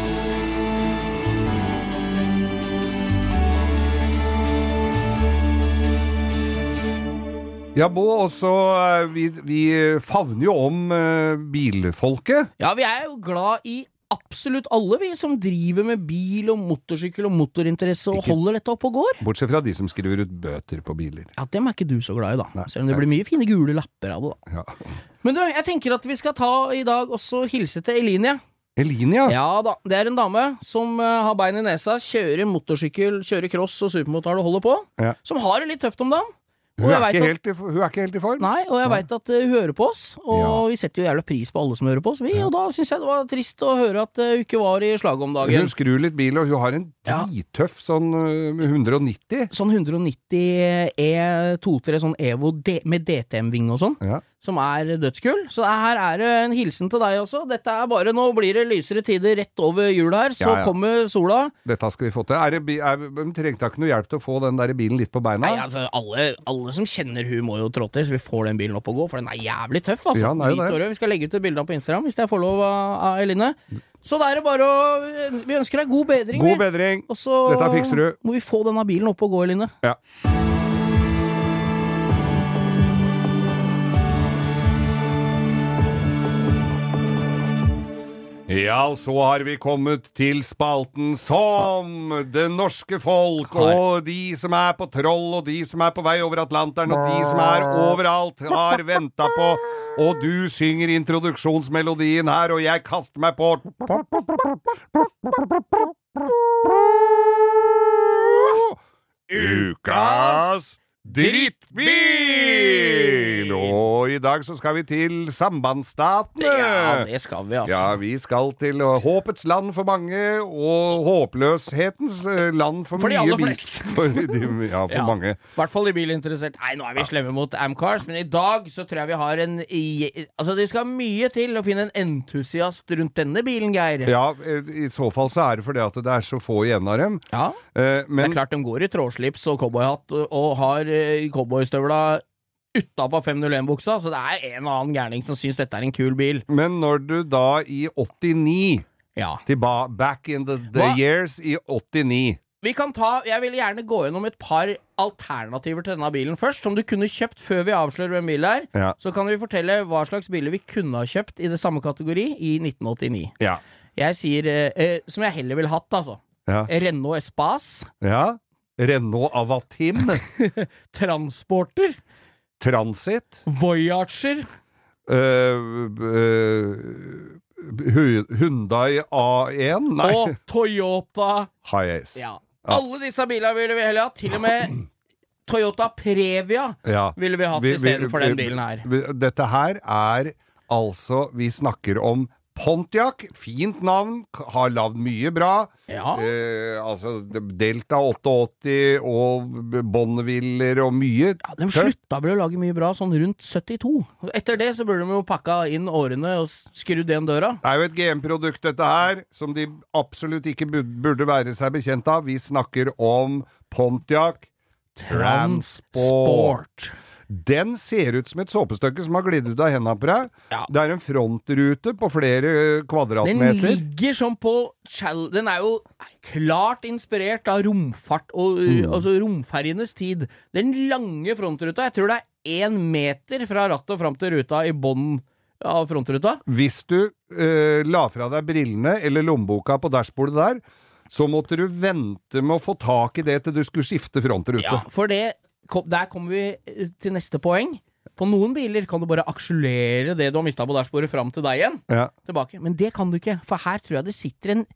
Ja, Bo, også eh, vi, vi favner jo om eh, bilfolket. Ja, vi er jo glad i absolutt alle, vi som driver med bil og motorsykkel og motorinteresse og Ikke- holder dette oppe og går. Bortsett fra de som skriver ut bøter på biler. Ja, dem er ikke du så glad i, da. Nei. Selv om det blir mye fine gule lapper av det, da. Ja. Men du, jeg tenker at vi skal ta i dag også hilse til Elinia. Elinia? Ja da, det er en dame som uh, har bein i nesa, kjører motorsykkel, kjører cross og supermotard og holder på, Ja. som har det litt tøft om dagen. Og Hun jeg er, vet ikke at- helt i, hun er ikke helt i form. Nei, og jeg Nei. vet at uh, hun hører på oss, og Ja. vi setter jo jævla pris på alle som hører på oss, vi, og da synes jeg det var trist å høre at uh, hun ikke var i slaget om dagen. Hun skrur litt bil, og hun har en Ja. drittøff sånn øh, hundre og nitti. Sånn hundre og nitti E to-tre sånn Evo D med D T M-ving og sånn, Ja. som er dødskull. Så her er det en hilsen til deg også. Dette er bare, nå blir det lysere tider rett over jul her, så Ja, ja. kommer sola. Dette skal vi få til. Er det, bi- er, de trengte ikke noe hjelp til å få den der bilen litt på beina? Nei, altså, alle, alle som kjenner hun må jo trå til, så vi får den bilen opp og gå, for den er jævlig tøff, altså. Ja, den er jo Hvit det. og rød. Vi skal legge ut et bilde på Instagram, hvis jeg får lov av, av Eline. Så da er det bare å, vi ønsker deg god bedring. God vi. bedring! Og så Dette fikser du. må vi få denne bilen opp og gå, Eline. Ja. Ja, så har vi kommet til spalten som det norske folk, og de som er på Troll, og de som er på vei over Atlanteren, og de som er overalt, har ventet på. Og du synger introduksjonsmelodien her, og jeg kaster meg på. Ukas drittbil! Og i dag så skal vi til sambandsstatene. Ja, det skal vi, altså. Ja, vi skal til uh, håpets land for mange, og håpløshetens uh, land for, For de mye aller bil- fleste. For de, ja, for Ja. mange. I hvert fall de bilinteressert. Nei, nå er vi slemme mot Amcars, men i dag så tror jeg vi har en i- Altså, det skal mye til å finne en entusiast rundt denne bilen, Geir. Ja, eh, i så fall så er det fordi at det er så få igjen av dem. Ja. Eh, Det Men er klart de går i trådslips og cowboyhatt og har eh, cowboystøvla utapå fem null en-buksa, så det er en og annen gærning som syns dette er en kul bil. Men når du da i åttini, Ja. tilba, back in the, the Hva? years i åttini, Vi kan ta, Jeg vil gjerne gå gjennom et par alternativer til denne bilen først, som du kunne kjøpt før vi avslører hvem bil er. Ja. Så kan vi fortelle hva slags biler vi kunne ha kjøpt i det samme kategori i nitten åttini. ja, Jeg sier, eh, eh, som jeg heller ville hatt, altså. ja, Renault Espace, ja, Renault Avatim, Transporter, Transit, Voyager, øh, øh, Hu- Hyundai A én, nei, og Toyota. Hiace. Ja. Alle disse bilene ville vi heller hatt. Til og med Toyota Previa Ja. ville vi hatt Vi- vi- istedenfor den vi- bilen her. vi- Dette her er altså, vi snakker om Pontiac, fint navn, k- har lavd mye bra. Ja. Eh, altså Delta åttiåtte og B- Bonneviller og mye. Ja, de slutta vel å lage mye bra sånn rundt syttito. Etter det så burde de jo pakka inn årene og s- skrudd igjen døra. Det er jo et G M-produkt dette her, som de absolutt ikke bud- burde være seg bekjent av. Vi snakker om Pontiac Transport. Transport. Den ser ut som et såpestykke som har glidd ut av hendene på deg. Ja. Det er en frontrute på flere kvadratmeter. Den ligger som på den er jo klart inspirert av romfart og mm. altså romferjenes tid. Den lange frontruta, jeg tror det er en meter fra rattet og fram til ruta i bånden av frontruta. Hvis du uh, la fra deg brillene eller lommeboka på dashbordet der, så måtte du vente med å få tak i det til du skulle skifte frontrute. Ja, for det, der kommer vi til neste poeng. På noen biler kan du bare akselere det du har mistet på dashbordet fram til deg igjen. Ja. Tilbake. Men det kan du ikke, for her tror jeg det sitter en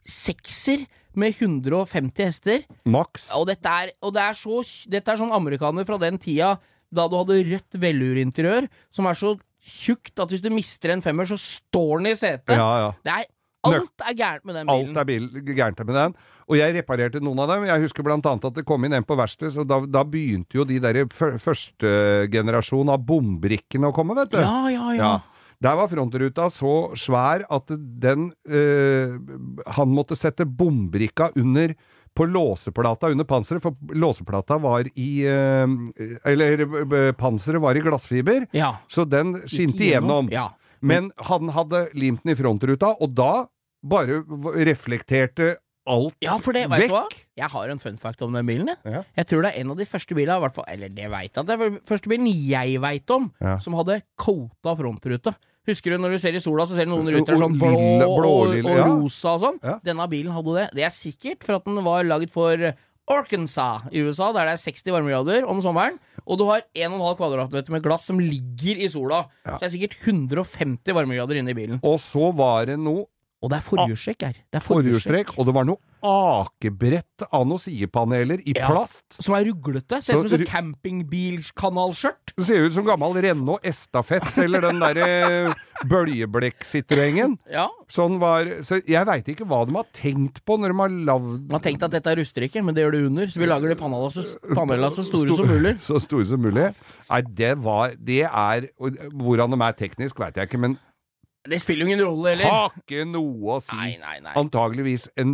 sekser med hundre og femti hester. Max. Og dette er, og det er så, dette er sånn amerikaner fra den tida da du hadde rødt vellurinteriør, som er så tjukt at hvis du mister en femmer, så står den i setet. Ja, ja. Det er, alt er gærent med den bilen. Alt er bil, gærent med den. Og jeg reparerte noen av dem. Jeg husker blant annet at det kom inn en på verksted, så da, da begynte jo de der første generasjon av bombrikkene å komme, vet du. Ja, ja, ja. ja. Der var frontruta så svær at den øh, han måtte sette bombrikka under på låseplata under panseret, for låseplata var i øh, eller øh, panseret var i glassfiber, ja. så den skinte igjennom. Ja. Men han hadde limt den i frontruta, og da bare reflekterte alt ja, for det, vekk. Vet du hva? Jeg har en fun fact om den bilen. Jeg, ja. jeg tror det er en av de første bilene, i hvert fall, eller det vet jeg, det er første bilen jeg vet om, ja. som hadde coata frontrute. Husker du når du ser i sola, så ser du noen ruter sånn blå lille, blå og, lille, og ja. rosa og sånn. Ja. Denne bilen hadde det. Det er sikkert for at den var laget for Arkansas i U S A, der det er seksti varmegrader om sommeren, og du har en og en halv kvadratmeter med glass som ligger i sola. Ja. Så det er sikkert hundre og femti varmegrader inne i bilen. Og så var det noe Og det er forhjulstrekk her. Det er forhjulstrekk, og det var noe akebrett av noen sidepaneler i ja, plast. Som er ruglete. Ser ut som en sånn campingbilkanalskjørt. Det ser ut som gammel Renault Estafett, eller den der bøljeblekk-Citroengen. Ja. Sånn var, så jeg vet ikke hva de har tenkt på når de har lavd... De har tenkt at dette ruster ikke, men det gjør det under, så vi lager de panelene så, panelene så store Stor, som mulig. Så store som mulig. Nei, det var, det er, hvordan de er teknisk vet jeg ikke, men det spiller jo ingen rolle, eller? Har ikke noe å si. Nei, nei, nei. Antageligvis en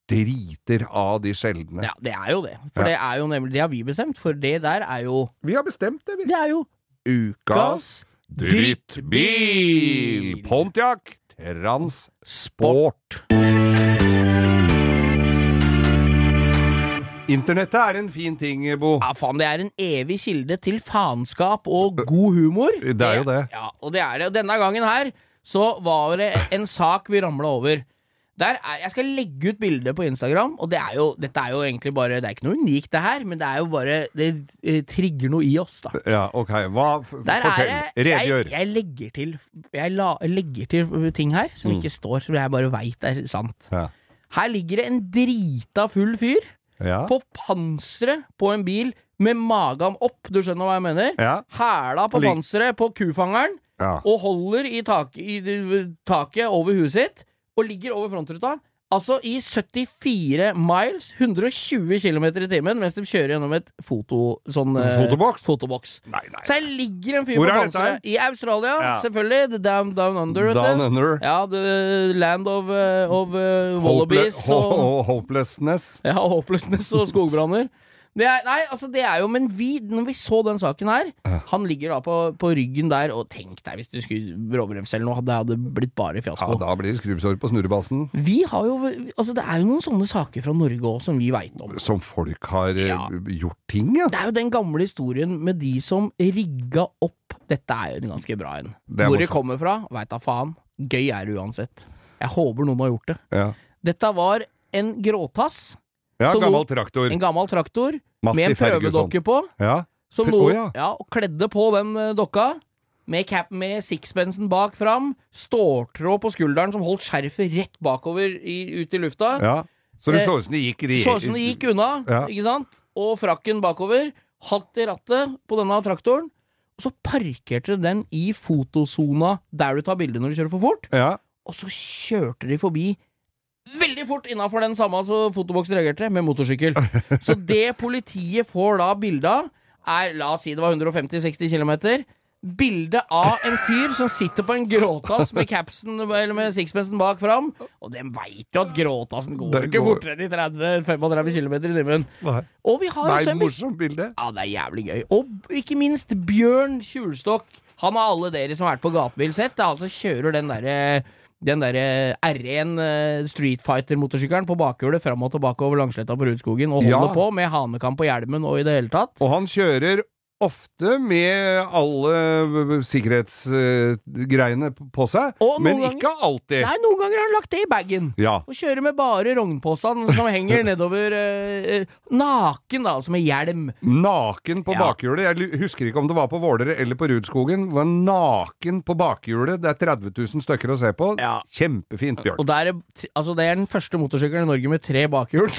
driter av de sjeldne. Ja, det er jo det. For ja. det er jo nemlig, det har vi bestemt, for det der er jo... Vi har bestemt det, vi. Det er jo Ukas drittbil! Pontiac Transport. Internettet er en fin ting, Bo. Ja, faen, det er en evig kilde til faenskap og god humor. Det er jo det. Ja, og det er det. Og denne gangen her, så var det en sak vi ramlet over. Der er, jeg skal legge ut bilder på Instagram, og det er jo, dette er jo egentlig bare, det er ikke noe unikt det her, men det er jo bare, det eh, trigger noe i oss da. Ja, ok. Hva, der fortell, er, redgjør. Jeg, jeg legger til, jeg la, legger til ting her, som Mm. ikke står, som jeg bare vet er sant. Ja. Her ligger det en drita full fyr, Ja. på panseret på en bil med magen opp, du skjønner hva jeg mener? Ja. Hæla på Lig- panseret på kufangeren, Ja. og holder i, tak, i det- taket over huet sitt, og ligger over frontruta, altså i syttifire miles, hundre og tjue kilometer i timen, mens de kjører gjennom et foto, sånn, eh, Fotoboks? fotoboks. Nei, nei. Så her ligger en fyr Hvor på er dette her? panseret, i Australia, Ja. selvfølgelig, the down, down under, vet du. Down under. Ja, the land of, uh, of uh, wallabies, Hople- og... ho- ho- Hopelessness. Ja, håpløsness og skogbranner. Det er, nei, altså det er jo, men vi, når vi så den saken her, han ligger da på, på ryggen der, og tenk deg hvis du skulle bråbremse eller noe, det hadde blitt bare fiasko. Ja, da blir det skrubbsår på snurrebassen. Vi har jo, altså det er jo noen sånne saker fra Norge også som vi vet om. Som folk har eh, Ja. gjort ting, ja. Det er jo den gamle historien med de som rigga opp, dette er jo en ganske bra en. Det er Hvor det morsomt. kommer fra, vet da faen. Gøy er det uansett. Jeg håper noen har gjort det. Ja, Dette var en gråtass, ja Så gammel nå- traktor. en gammel traktor, Massiv med en prøvedokke på, Ja. som Å, noe, ja. ja, og kledde på den eh, dokka, med cap med sixpensen bak fram, ståltråd på skulderen som holdt skjerfet rett bakover i, ut i lufta. ja. Så det Eh, så ut som det gikk Så ut som det gikk unna, Ja. ikke sant? Og frakken bakover, hatt i rattet på denne traktoren, og så parkerte den i fotosona der du tar bilder når du kjører for fort, Ja. og så kjørte de forbi veldig fort innenfor den samme så fotoboksen reagerte, med motorsykkel. Så det politiet får da bildet av, er, la oss si det var hundre og femti til seksti kilometer, bilde av en fyr som sitter på en gråtass med capsen, eller med sixpensen bak fram, og de vet jo at gråtassen går Det ikke går- fortere enn i tretti til femogtretti kilometer i timen. Nei. Og vi har Det også er en et morsomt bilde. Ja, det er jævlig gøy. Og ikke minst Bjørn Kjulstokk. Han har alle dere som har vært på gatebil sett. Det er altså kjører den derre den der R én uh, Street Fighter-motorsykkelen på bakhjulet fram og tilbake over Langsletta på Rudskogen og holder Ja. på med hanekam på hjelmen og i det hele tatt. Og han kjører ofte med alle sikkerhetsgreiene på seg, Og noen men ganger- ikke alltid. Nei, noen ganger har han lagt det i bagen. Ja. Og kjører med bare rognpåsene som henger nedover uh, naken, da, altså med hjelm. Naken på Ja. bakhjulet. Jeg lu- husker ikke om det var på Vålere eller på Rudskogen. Det var naken på bakhjulet. Det er tretti tusen stykker å se på. Ja. Kjempefint, Bjørn. Og der, er- altså det er den første motorsykkelen i Norge med tre bakhjul,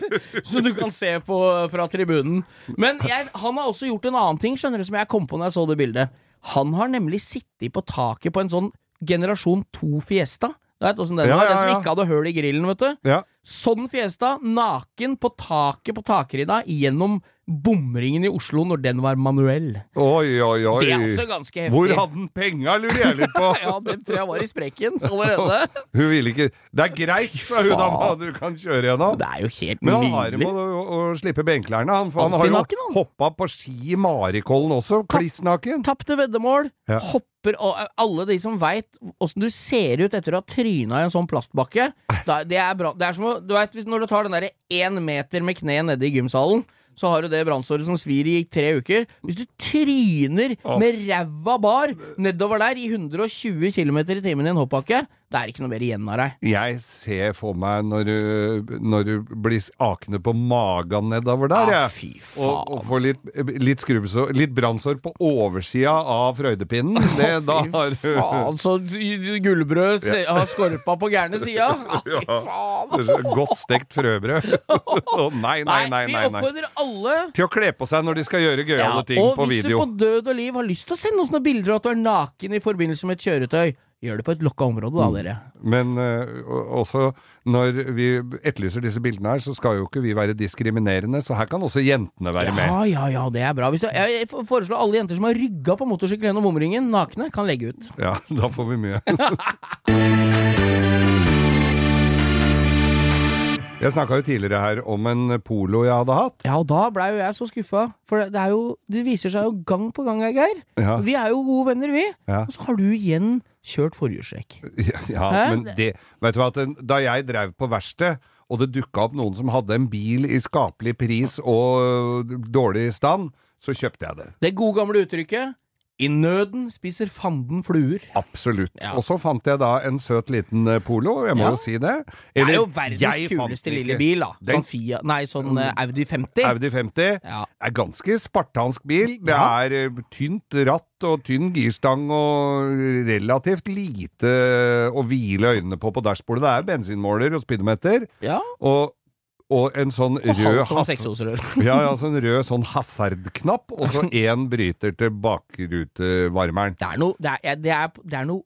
så du kan se på fra tribunen. Men jeg, han har også gjort en annen ting, skjønner du, som jeg kom på når jeg så det bildet. Han har nemlig sittet på taket på en sånn generasjon to Fiesta. Du vet hvordan den Ja, var? ja, Den som ja. ikke hadde høl i grillen, vet du. Ja. Sånn Fiesta, naken på taket på takridda gjennom bomringen i Oslo når den var manuell. Oi, oi, oi. Det er også ganske heftig. Hvor hadde han penga, lurer jeg litt på. Ja, den tror jeg var i sprekken allerede. Hun ville ikke Det er greit, sa hun da, faen. du kan kjøre gjennom. Det er jo helt Men han har nydelig. med å, å slippe benklærne. Han, for han har Alltid jo naken, han. hoppa på ski i Marikollen også, kliss naken. Tapte veddemål, Ja. hopper og alle de som veit åssen du ser ut etter å ha tryna i en sånn plastbakke, da, det er bra. Det er som å, du vet, når du tar den derre én meter med kne nede i gymsalen, så har du det brannsåret som svir i tre uker. Hvis du tryner Åh. med ræva bar nedover der i hundre og tjue kilometer i timen i en hoppbakke, det er ikke noe mer igjen av deg. Jeg ser for meg når du, når du blir akne på magen nedover der, Ja, jeg. fy Og, faen. og får litt, litt skrubbsår, litt brannsår på oversida av frøydepinnen. Det, da har Fy faen, så gullbrød se- har skorpa på gærne sida. Ja, fy Ja. faen. Godt stekt frøbrød. Å, nei, nei, nei, vi nei, nei. oppfordrer alle Til å kle på seg når de skal gjøre gøyale ting og på hvis video. du på død og liv har lyst til å sende oss noen bilder av at du er naken i forbindelse med et kjøretøy, gjør det på et lokka område da, dere. Men eh, og- også når vi etterlyser disse bildene her, så skal jo ikke vi være diskriminerende, så her kan også jentene være med. Ja, ja, ja, det er bra. Hvis du, jeg foreslår alle jenter som har rygga på motorsykkel gjennom omringen, nakne, kan legge ut. Ja, da får vi mye. Jeg snakka jo tidligere her om en polo jeg hadde hatt. Ja, og da blei jo jeg så skuffa, for det er jo, det viser seg jo gang på gang, Geir. Ja. Vi er jo gode venner, vi. Ja. Og så har du igjen kjørt forhjulstrekk. Ja, ja Hæ? men det Vet du hva, at den- da jeg drev på verksted, og det dukka opp noen som hadde en bil i skapelig pris og dårlig stand, så kjøpte jeg det. Det gode gamle uttrykket, i nøden spiser fanden fluer. Absolutt. Ja. Og så fant jeg da en søt liten eh, polo, jeg må Ja. jo si det. Det er Eller, jo verdens jeg fant kuleste den lille ikke. bil, da. Den- Sånn, Fia, nei, sånn eh, Audi femti. Audi femti Ja. er ganske spartansk bil. Det Ja. er eh, tynt ratt og tynn girstang og relativt lite å hvile øynene på på dashbordet. Det er bensinmåler og speedometer. Ja, Og, og en sånn og rød halvt om has- seksårsrør. ja, ja, sånn rød sånn hasardknapp, og så én bryter til bakrutevarmeren. Det er noe, det er, det er, det er noe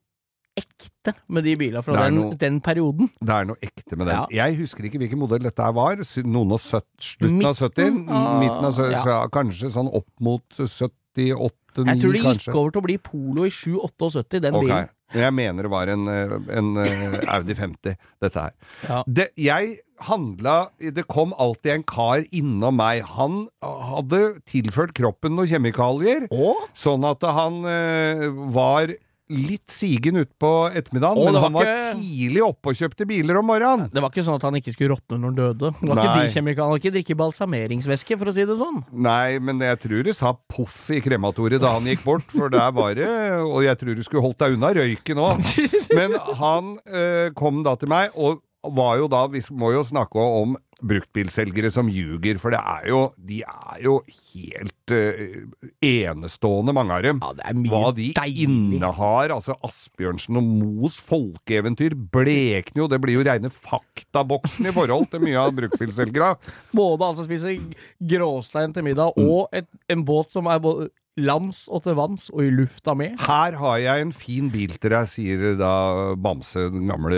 ekte med de bilene fra Det er den, noe- den perioden. Det er noe ekte med den. Ja. Jeg husker ikke hvilken modell dette her var. Sy- Noen og søtt, slutten av Midten sytti? av- Midten av sytti, ja. kanskje sånn opp mot syttiåtte, Jeg tror ni det kanskje. gikk over til å bli Polo i sju syttiåtte, den Ok, bilen. jeg mener det var en, eh, en eh, Audi femti, dette her. Ja. Det, jeg handla Det kom alltid en kar innom meg. Han hadde tilført kroppen noen kjemikalier, Og? sånn at han eh, var litt sigen utpå ettermiddagen, Å, men det var han var ikke- tidlig oppe og kjøpte biler om morgenen. Det var ikke sånn at han ikke skulle råtne når han døde. Det var Nei. ikke de kjemikaliene, han var ikke drikke balsameringsvæske, for å si det sånn. Nei, men jeg tror det sa poff i krematoriet da han gikk bort, for der var det, og jeg tror du skulle holdt deg unna røyken òg. Men han eh, kom da til meg, og var jo da, vi må jo snakke om bruktbilselgere som ljuger, for det er jo, de er jo helt eh, enestående, mange av dem. Ja, det er mye Hva de deilig. innehar, altså Asbjørnsen og Moes folkeeventyr, blekner jo, det blir jo reine faktaboksen i forhold til mye av bruktbilselgere. Både altså spise gråstein til middag, Mm. og et, en båt som er både lands og til vanns, og i lufta med. Her har jeg en fin bil til deg, sier da Bamse, den gamle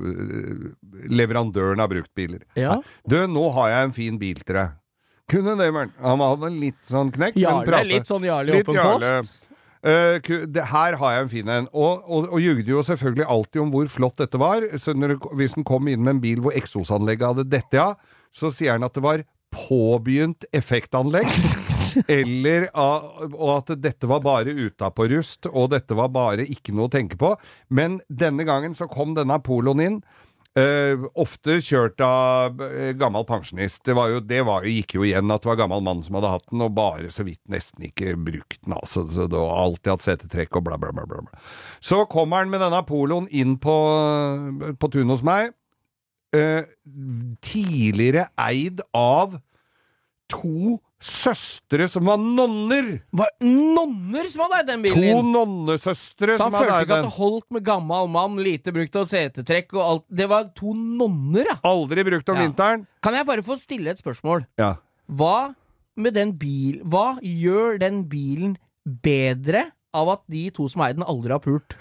øh, leverandøren av bruktbiler. Ja. Du, nå har jeg en fin bil til deg. Kunne det, men han hadde litt sånn knekk. men Jarle, pratet- litt sånn Jarle i litt åpen Jarle. post. Uh, det, her har jeg en fin en. Og, og, og jugde jo selvfølgelig alltid om hvor flott dette var. Så når det, hvis den kom inn med en bil hvor eksosanlegget hadde dette, ja, så sier han at det var påbegynt effektanlegg. Eller og at dette var bare utapå rust, og dette var bare ikke noe å tenke på. Men denne gangen så kom denne Poloen inn. Uh, ofte kjørt av uh, gammel pensjonist. Det, var jo, det var jo, gikk jo igjen at det var gammel mann som hadde hatt den, og bare så vidt nesten ikke brukt den. Altså, så det var alltid hatt setetrekk og bla bla bla bla. Så kommer han med denne Poloen inn på, på tunet hos meg. Uh, tidligere eid av to søstre som var nonner. Var nonner som hadde eid den bilen? To nonnesøstre som hadde eid den. Så han følte ikke at den. det holdt med gammel mann, lite brukt av setetrekk og alt. Det var to nonner, ja. Aldri brukt om ja. vinteren. Kan jeg bare få stille et spørsmål? Ja. Hva med den bil, hva gjør den bilen bedre av at de to som eier den aldri har pult?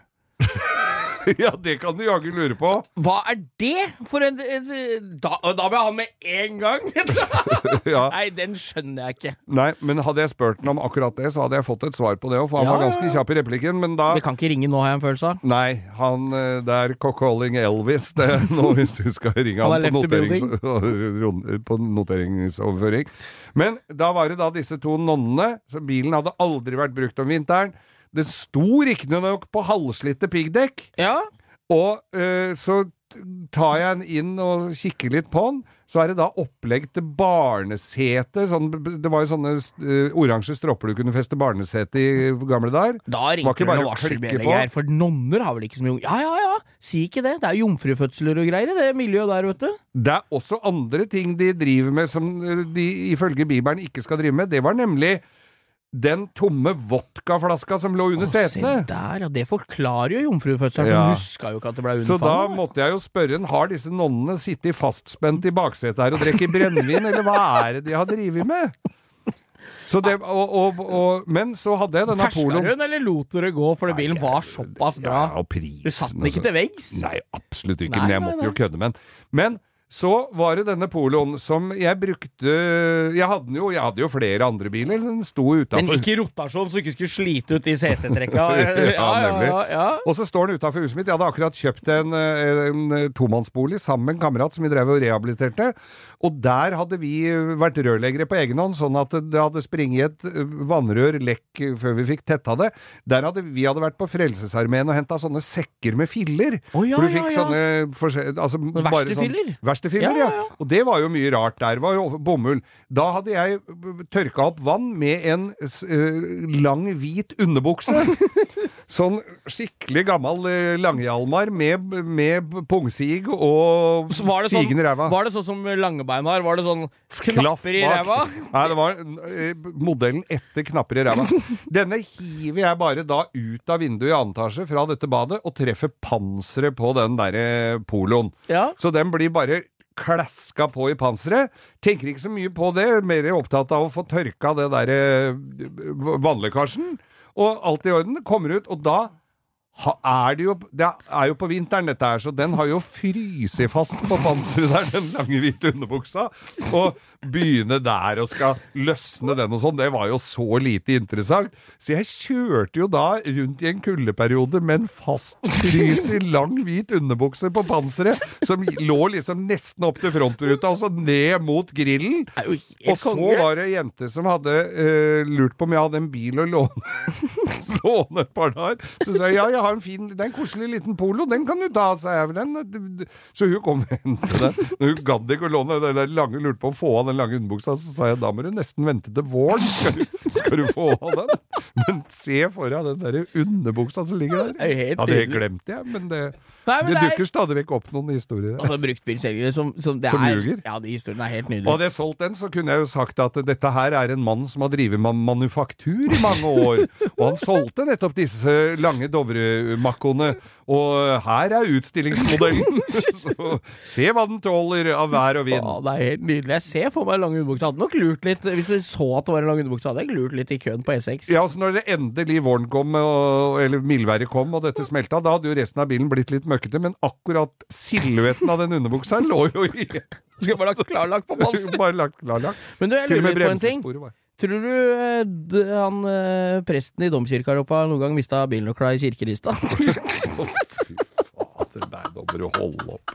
Ja, det kan du jaggu lure på. Hva er det for en... Da, da vil jeg ha med en gang. Ja. Nei, den skjønner jeg ikke. Nei, men hadde jeg spurt den om akkurat det, så hadde jeg fått et svar på det, for han ja, var ganske kjapp i replikken, men da... Det kan ikke ringe nå, har jeg en følelse av. Nei, han, det er calling Elvis, det er nå hvis du skal ringe han, han på, noterings, på noteringsoverføring. Men da var det da disse to nonnene, så bilen hadde aldri vært brukt om vinteren. Det sto riktignok på halvslitte piggdekk. Ja. Og uh, så tar jeg den inn og kikker litt på den. Så er det da opplegg til barnesete. Sånn, det var jo sånne uh, oransje stropper du kunne feste barnesete i gamle der. Da ringer det noe varselbjelle, for nonner har vel ikke så mye... Ja, ja, ja. Si ikke det. Det er jomfrufødsler og greier i det miljøet der, vet du. Det er også andre ting de driver med som de ifølge Bibelen ikke skal drive med. Det var nemlig... den tomme vodkaflaska som lå under Åh, setene. Se der, ja. Det forklarer jo jomfrufødselen. Ja. Hun huska jo ikke at det ble unnfall. Så da måtte jeg jo spørre, har disse nonnene sittet fastspent i baksetet her og drekker brennevin, eller hva er det de har drivet med? Så det, og, og, og, men så hadde jeg denne Poloen. Ferska hun, eller lot du det gå, fordi bilen var såpass bra? Ja, og prisen. Du satt den ikke til veggs? Nei, absolutt ikke, nei, men jeg måtte nei, nei. jo kødde med den. Men så var det denne Poloen som jeg brukte... Jeg hadde jo, jeg hadde jo flere andre biler, den sto utenfor. Men ikke i rotasjon, så du ikke skulle slite ut i setetrekka. ja, ja, nemlig. Ja, ja. Og så står den utenfor huset mitt. Jeg hadde akkurat kjøpt en, en tomannsbolig sammen med en kamerat som vi drev og rehabiliterte. Og der hadde vi vært rørleggere på egen hånd, sånn at det hadde springet et vannrør lekk før vi fikk tetta det. Der hadde vi hadde vært på Frelsesarmeen og hentet sånne sekker med filler. Oh, ja, for du fikk ja, ja. sånne... Altså, verste filler? Sånn, Filler, ja, ja. Og det var jo mye rart der, var jo bomull. Da hadde jeg tørka opp vann med en uh, lang hvit underbukse. Sånn skikkelig gammel uh, langhjalmar med, med pungsig og sigen i ræva. Var det sånn som Langebein har? Var det sånn knapper i ræva? Nei, det var uh, modellen etter knapper i ræva. Denne hiver jeg bare da ut av vinduet i annen etasje fra dette badet og treffer panseret på den der uh, Poloen. Ja. Så den blir bare klaska på i panseret. Tenker ikke så mye på det, mer opptatt av å få tørka det der vannlekkasjen, og alt i orden, kommer ut, og da er det jo, det er jo på vinteren dette her, så den har jo fryset fast på panseret der, den lange hvite underbuksa, og begynne der og skal løsne den og sånn, det var jo så lite interessant. Så jeg kjørte jo da rundt i en kuldeperiode med en fast frysig lang hvit underbukse på panseret, som lå liksom nesten opp til frontruta, og så ned mot grillen. Og så var det en jente som hadde uh, lurt på om jeg hadde en bil å låne, låne et par dager. Så sa jeg, ja, jeg har en fin, det er en koselig liten Polo, den kan du ta, sa jeg vel den. Så hun kom hen til den. Hun gadd ikke å låne den der lange, lurt på å få av den lange underbuksa, så sa jeg, da må du nesten vente til våren, skal du, skal du få av den. Men se for deg den der underbuksa som ligger der. Ja, det glemte jeg, men det, Nei, men det dukker stadig vekk opp noen historier. Altså bruktbilselgere som, som, det som er, ljuger. Ja, de historiene er helt nydelige. Og hadde jeg solgt den, så kunne jeg jo sagt at dette her er en mann som har drivet med manufaktur i mange år, og han solgte nettopp disse lange Dovremakkoene, og her er utstillingsmodellen. Så se hva den tåler av vær og vind. Ja, det er helt nydelig. Jeg ser for meg lang underbukse. Hadde nok lurt litt, hvis du så at det var en lang underbukse, hadde jeg lurt litt i køen på E seks. Ja, altså når det endelig våren kom, og, eller mildværet kom, og dette smelta, da hadde jo resten av bilen blitt litt møkkete, men akkurat silhuetten av den underbuksa lå jo i... Skal bare lagt klarlagt på panser. Bare lagt klarlagt. Men du, jeg lurer litt på en ting. Tror du eh, d- han eh, presten i domkirka oppe har noen gang mistet bilnøkla i kirkerista? Fader, nei, da må du holde opp.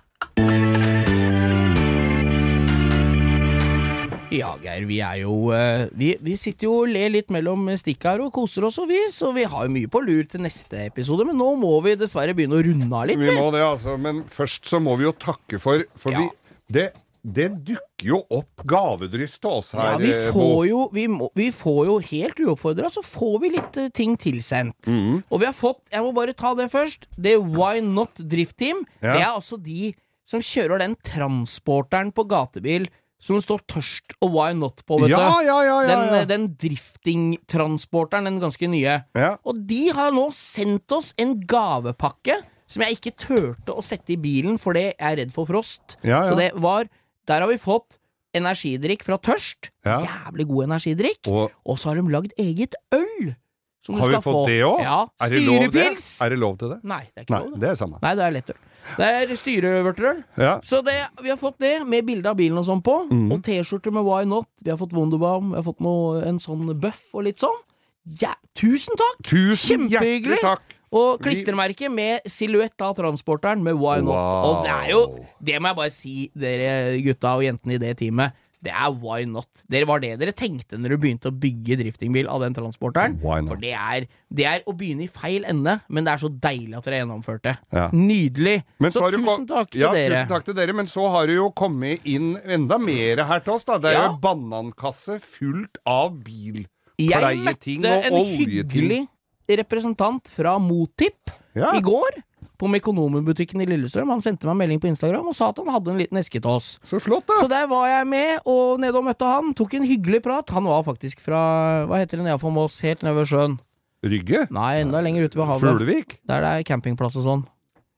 Ja, Geir, vi er jo eh, vi, vi sitter jo og ler litt mellom stikk her og koser oss og vi, så vi har jo mye på lur til neste episode, men nå må vi dessverre begynne å runde av litt. Vi må det, altså, men først så må vi jo takke for, for Ja. vi, det, det dukker jo opp gavedryst til oss her. Ja, vi eh, får Bo. jo, vi, må, vi får jo helt uoppfordret, så får vi litt eh, ting tilsendt. Mm. Og vi har fått, jeg må bare ta det først, det Why Not Drift Team, Ja. det er altså de som kjører den transporteren på gatebil som det står tørst og Why Not på, vet Ja, du. ja, ja, ja, Den, ja. eh, den drifting-transporteren, den ganske nye. Ja. Og de har nå sendt oss en gavepakke som jeg ikke tørte å sette i bilen, for det er jeg redd for frost. Ja, ja. Så det var, der har vi fått energidrikk fra Tørst. Ja. Jævlig god energidrikk. Og Og så har de lagd eget øl. Som du har vi skal fått få. det også? Ja, Er det lov det? styrepils. Er det lov til det? Nei, det er ikke Nei, lov. Det. det er samme. Nei, det er lettøl. Det er styrevørterøl. Ja. Så det, vi har fått det med bilde av bilen og sånn på. Mhm. Og T-skjorter med Why Not. Vi har fått Wunderbaum. Vi har fått noe, en sånn buff og litt sånn. Ja, tusen takk! Tusen Kjempehyggelig. hjertelig takk! Og Vi- klistremerke med silhuett av transporteren med Why Not. Wow. Og det er jo, det må jeg bare si, dere gutta og jentene i det teamet, det er Why Not. Dere var det dere tenkte når du begynte å bygge driftingbil av den transporteren. Why not? For det er, det er å begynne i feil ende, men det er så deilig at dere gjennomførte. Ja. Nydelig. Men Så har du tusen kom- takk til ja, dere. Tusen takk til dere, men så har det jo kommet inn enda mer her til oss, da. Det er Ja. jo en banankasse fullt av Jeg bilpleieting møtte og en oljeting. hyggelig representant fra Motip Ja. i går på Mekonomen-butikken i Lillestrøm. Han sendte meg en melding på Instagram og sa at han hadde en liten eske til oss. Så flott, da. Så der var jeg med, og nede og møtte han. Tok en hyggelig prat. Han var faktisk fra, hva heter det nede for Moss, helt nede ved sjøen. Rygge? Nei, enda lenger ute ved havet. Fuglevik? Der det er campingplass og sånn.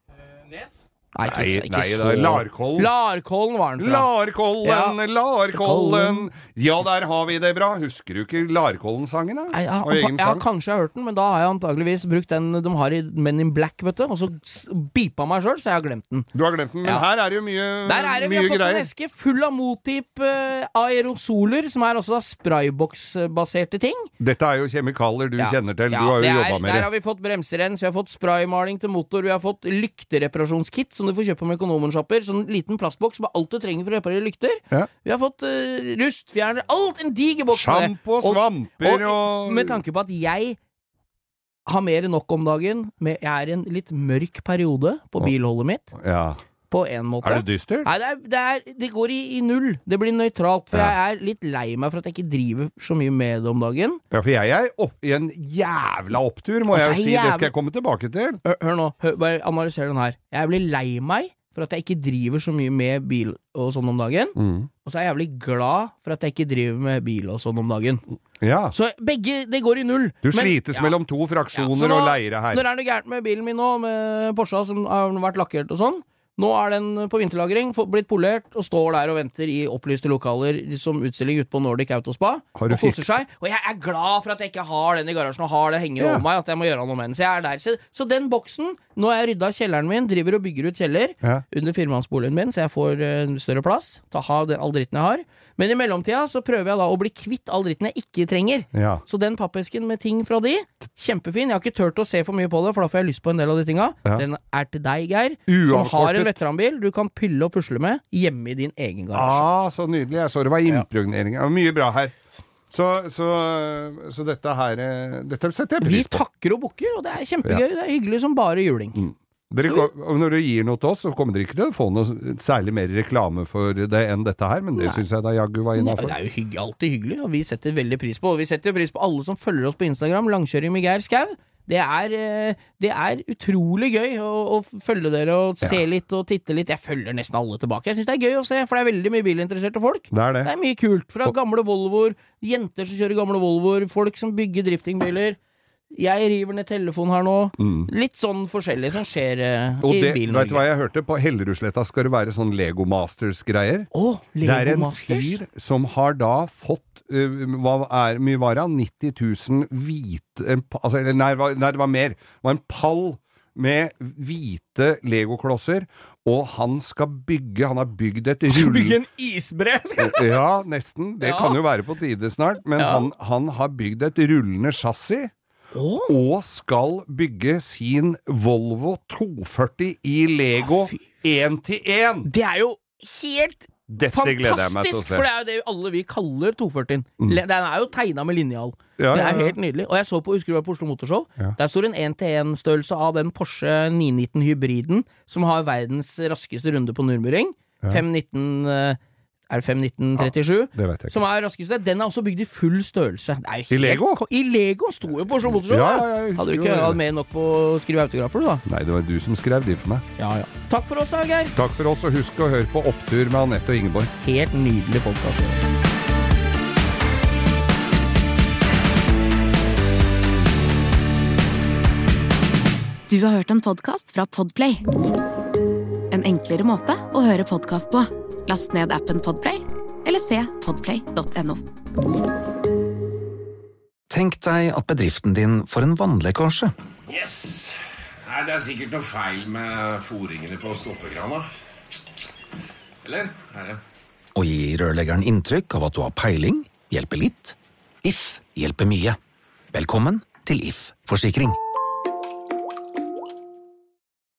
Nei, ikke, Nei, ikke nei, så. det er Larkollen. Larkollen var han fra. Larkollen, Ja. Larkollen. Ja, der har vi det bra. Husker du ikke Larkollen-sangen, da? Nei, jeg, Og jeg, egen jeg har sang? kanskje hørt den, men da har jeg antageligvis brukt den de har i Men in Black, vet du. Og så s- beepa meg sjøl, så jeg har glemt den. Du har glemt den, men Ja. her er det jo mye, Der er det, vi har mye fått en greier. eske full av Motip eh, aerosoler, som er altså da spraybox-baserte ting. Dette er jo kjemikalier du Ja. kjenner til. Ja, du har jo det er- jobba med Der det. har vi fått bremserens, vi har fått spraymaling til motor, vi har fått lyktereparasjonskit som du får kjøpe med Økonomen-shopper. Sånn liten plastboks med alt du trenger for å reparere lykter. Ja. Vi har fått uh, rustfjerner, alt en diger boks med det. Sjampo, svamper og, Med tanke på at jeg har mer enn nok om dagen, med, jeg er i en litt mørk periode på bilholdet mitt, Ja. på en måte. Er det dystert? Nei, det, er, det, er, det går i, i null. Det blir nøytralt. For Ja. jeg er litt lei meg for at jeg ikke driver så mye med det om dagen. Ja, for jeg er opp, i en jævla opptur, må Altså, jeg jo si. jævla- Det skal jeg komme tilbake til. Hør, hør nå, hør, bare analyser den her. Jeg blir lei meg for at jeg ikke driver så mye med bil og sånn om dagen. Mm. Og så er jeg jævlig glad for at jeg ikke driver med bil og sånn om dagen. Ja. Så begge, det går i null. Du Men- slites ja. mellom to Ja, fraksjoner så nå- og leire her. Når det er noe gærent med bilen min nå, med Porsche som har vært lakkert og sånn, nå er den på vinterlagring, få- blitt polert, og står der og venter i opplyste lokaler som utstilling ute på Nordic Autospa, Har du og koser fikset- seg. Og jeg er glad for at jeg ikke har den i garasjen og har det hengende Ja. over meg, at jeg må gjøre noe med den. Så jeg er der. Så, så den boksen, nå har jeg rydda kjelleren min, driver og bygger ut kjeller Ja. under firmannsboligen min, så jeg får eh, større plass til å ha den, all dritten jeg har. Men i mellomtida så prøver jeg da å bli kvitt all dritten jeg ikke trenger. Ja. Så den pappesken med ting fra de, kjempefin. Jeg har ikke turt å se for mye på det, for da får jeg lyst på en del av de tinga. Ja. Den er til deg, Geir, som Uavkortet. har en veteranbil du kan pylle og pusle med hjemme i din egen garasje. Ah, så nydelig. Jeg så det var impregnering. Ja, mye bra her. Så, så, så dette her eh, Dette setter jeg Vi pris på. takker og bukker, og det er kjempegøy. Det er hyggelig som bare juling. Dere, kom- og når dere gir noe til oss, så kommer dere ikke til å få noe særlig mer reklame for det enn dette her, men det syns jeg da jaggu var Ja, innafor. det er jo hygg, alltid hyggelig, og vi setter veldig pris på Og vi setter jo pris på alle som følger oss på Instagram, Langkjøring med Geir Skau. Det er, eh, det er utrolig gøy å, å følge dere og se Ja. litt og titte litt. Jeg følger nesten alle tilbake. Jeg syns det er gøy å se, for det er veldig mye bilinteresserte folk. Det er det. Det er mye kult. Fra gamle Volvoer, jenter som kjører gamle Volvoer, folk som bygger driftingbiler. Jeg river ned telefonen her nå. Litt sånn forskjellig som skjer eh, Mm. Og i det, bilen. vet du hva jeg hørte? På Hellerudsletta skal det være sånn Lego Masters-greier. Å, Det er Lego en Masters. fyr som har da fått uh, hva er, mye var det? nitti tusen hvite en, pa- altså, eller, nei, det var- nei, det var mer. Det var en pall med hvite Lego-klosser, og han skal bygge, han har bygd et Skal rull... bygge en isbre? Ja, nesten. Det Ja. kan jo være på tide snart, men Ja. han, han har bygd et rullende chassis, Åh. og skal bygge sin Volvo to førti i Lego Å, fy. én til én. Det er jo helt Dette gleder jeg meg til å fantastisk, se. for det er jo det alle vi kaller to førtien. Mm. Le- Den er jo tegnet med linjal. Ja, Det ja, er ja. helt nydelig. Og jeg så på, husker du det var på Oslo Motorshow? Ja. Der står en en-til-en-størrelse av den Porsche ni nitten hybriden, som har verdens raskeste runde på Nürburgring. Ja. fem nitten, eh, er det fem nitten trettisju? Det vet jeg Som ikke. er raskeste. Den er også bygd i full størrelse. Det er jo I Lego? ko- I Lego sto jo på Oslo Motorshow. Ja, da. ja, jeg husker Hadde du jo ikke det. hatt mer nok på å skrive autografer, du da? Nei, det var du som skrev de for meg. Ja, ja. Takk for oss, Geir. Takk for oss, og husk å høre på Opptur med Anette og Ingeborg. Helt nydelig podcast. Du har hørt en podcast fra Podplay. En enklere måte å høre podcast på. Last ned appen Podplay, eller se podplay punktum no. Tenk deg at bedriften din får en vannlekkasje. Yes. Nei, det er sikkert noe feil med foringene på stoppekrana. Eller? Er det? Og gi rørleggeren inntrykk av at du har peiling, hjelper litt. If hjelper mye. Velkommen til If Forsikring.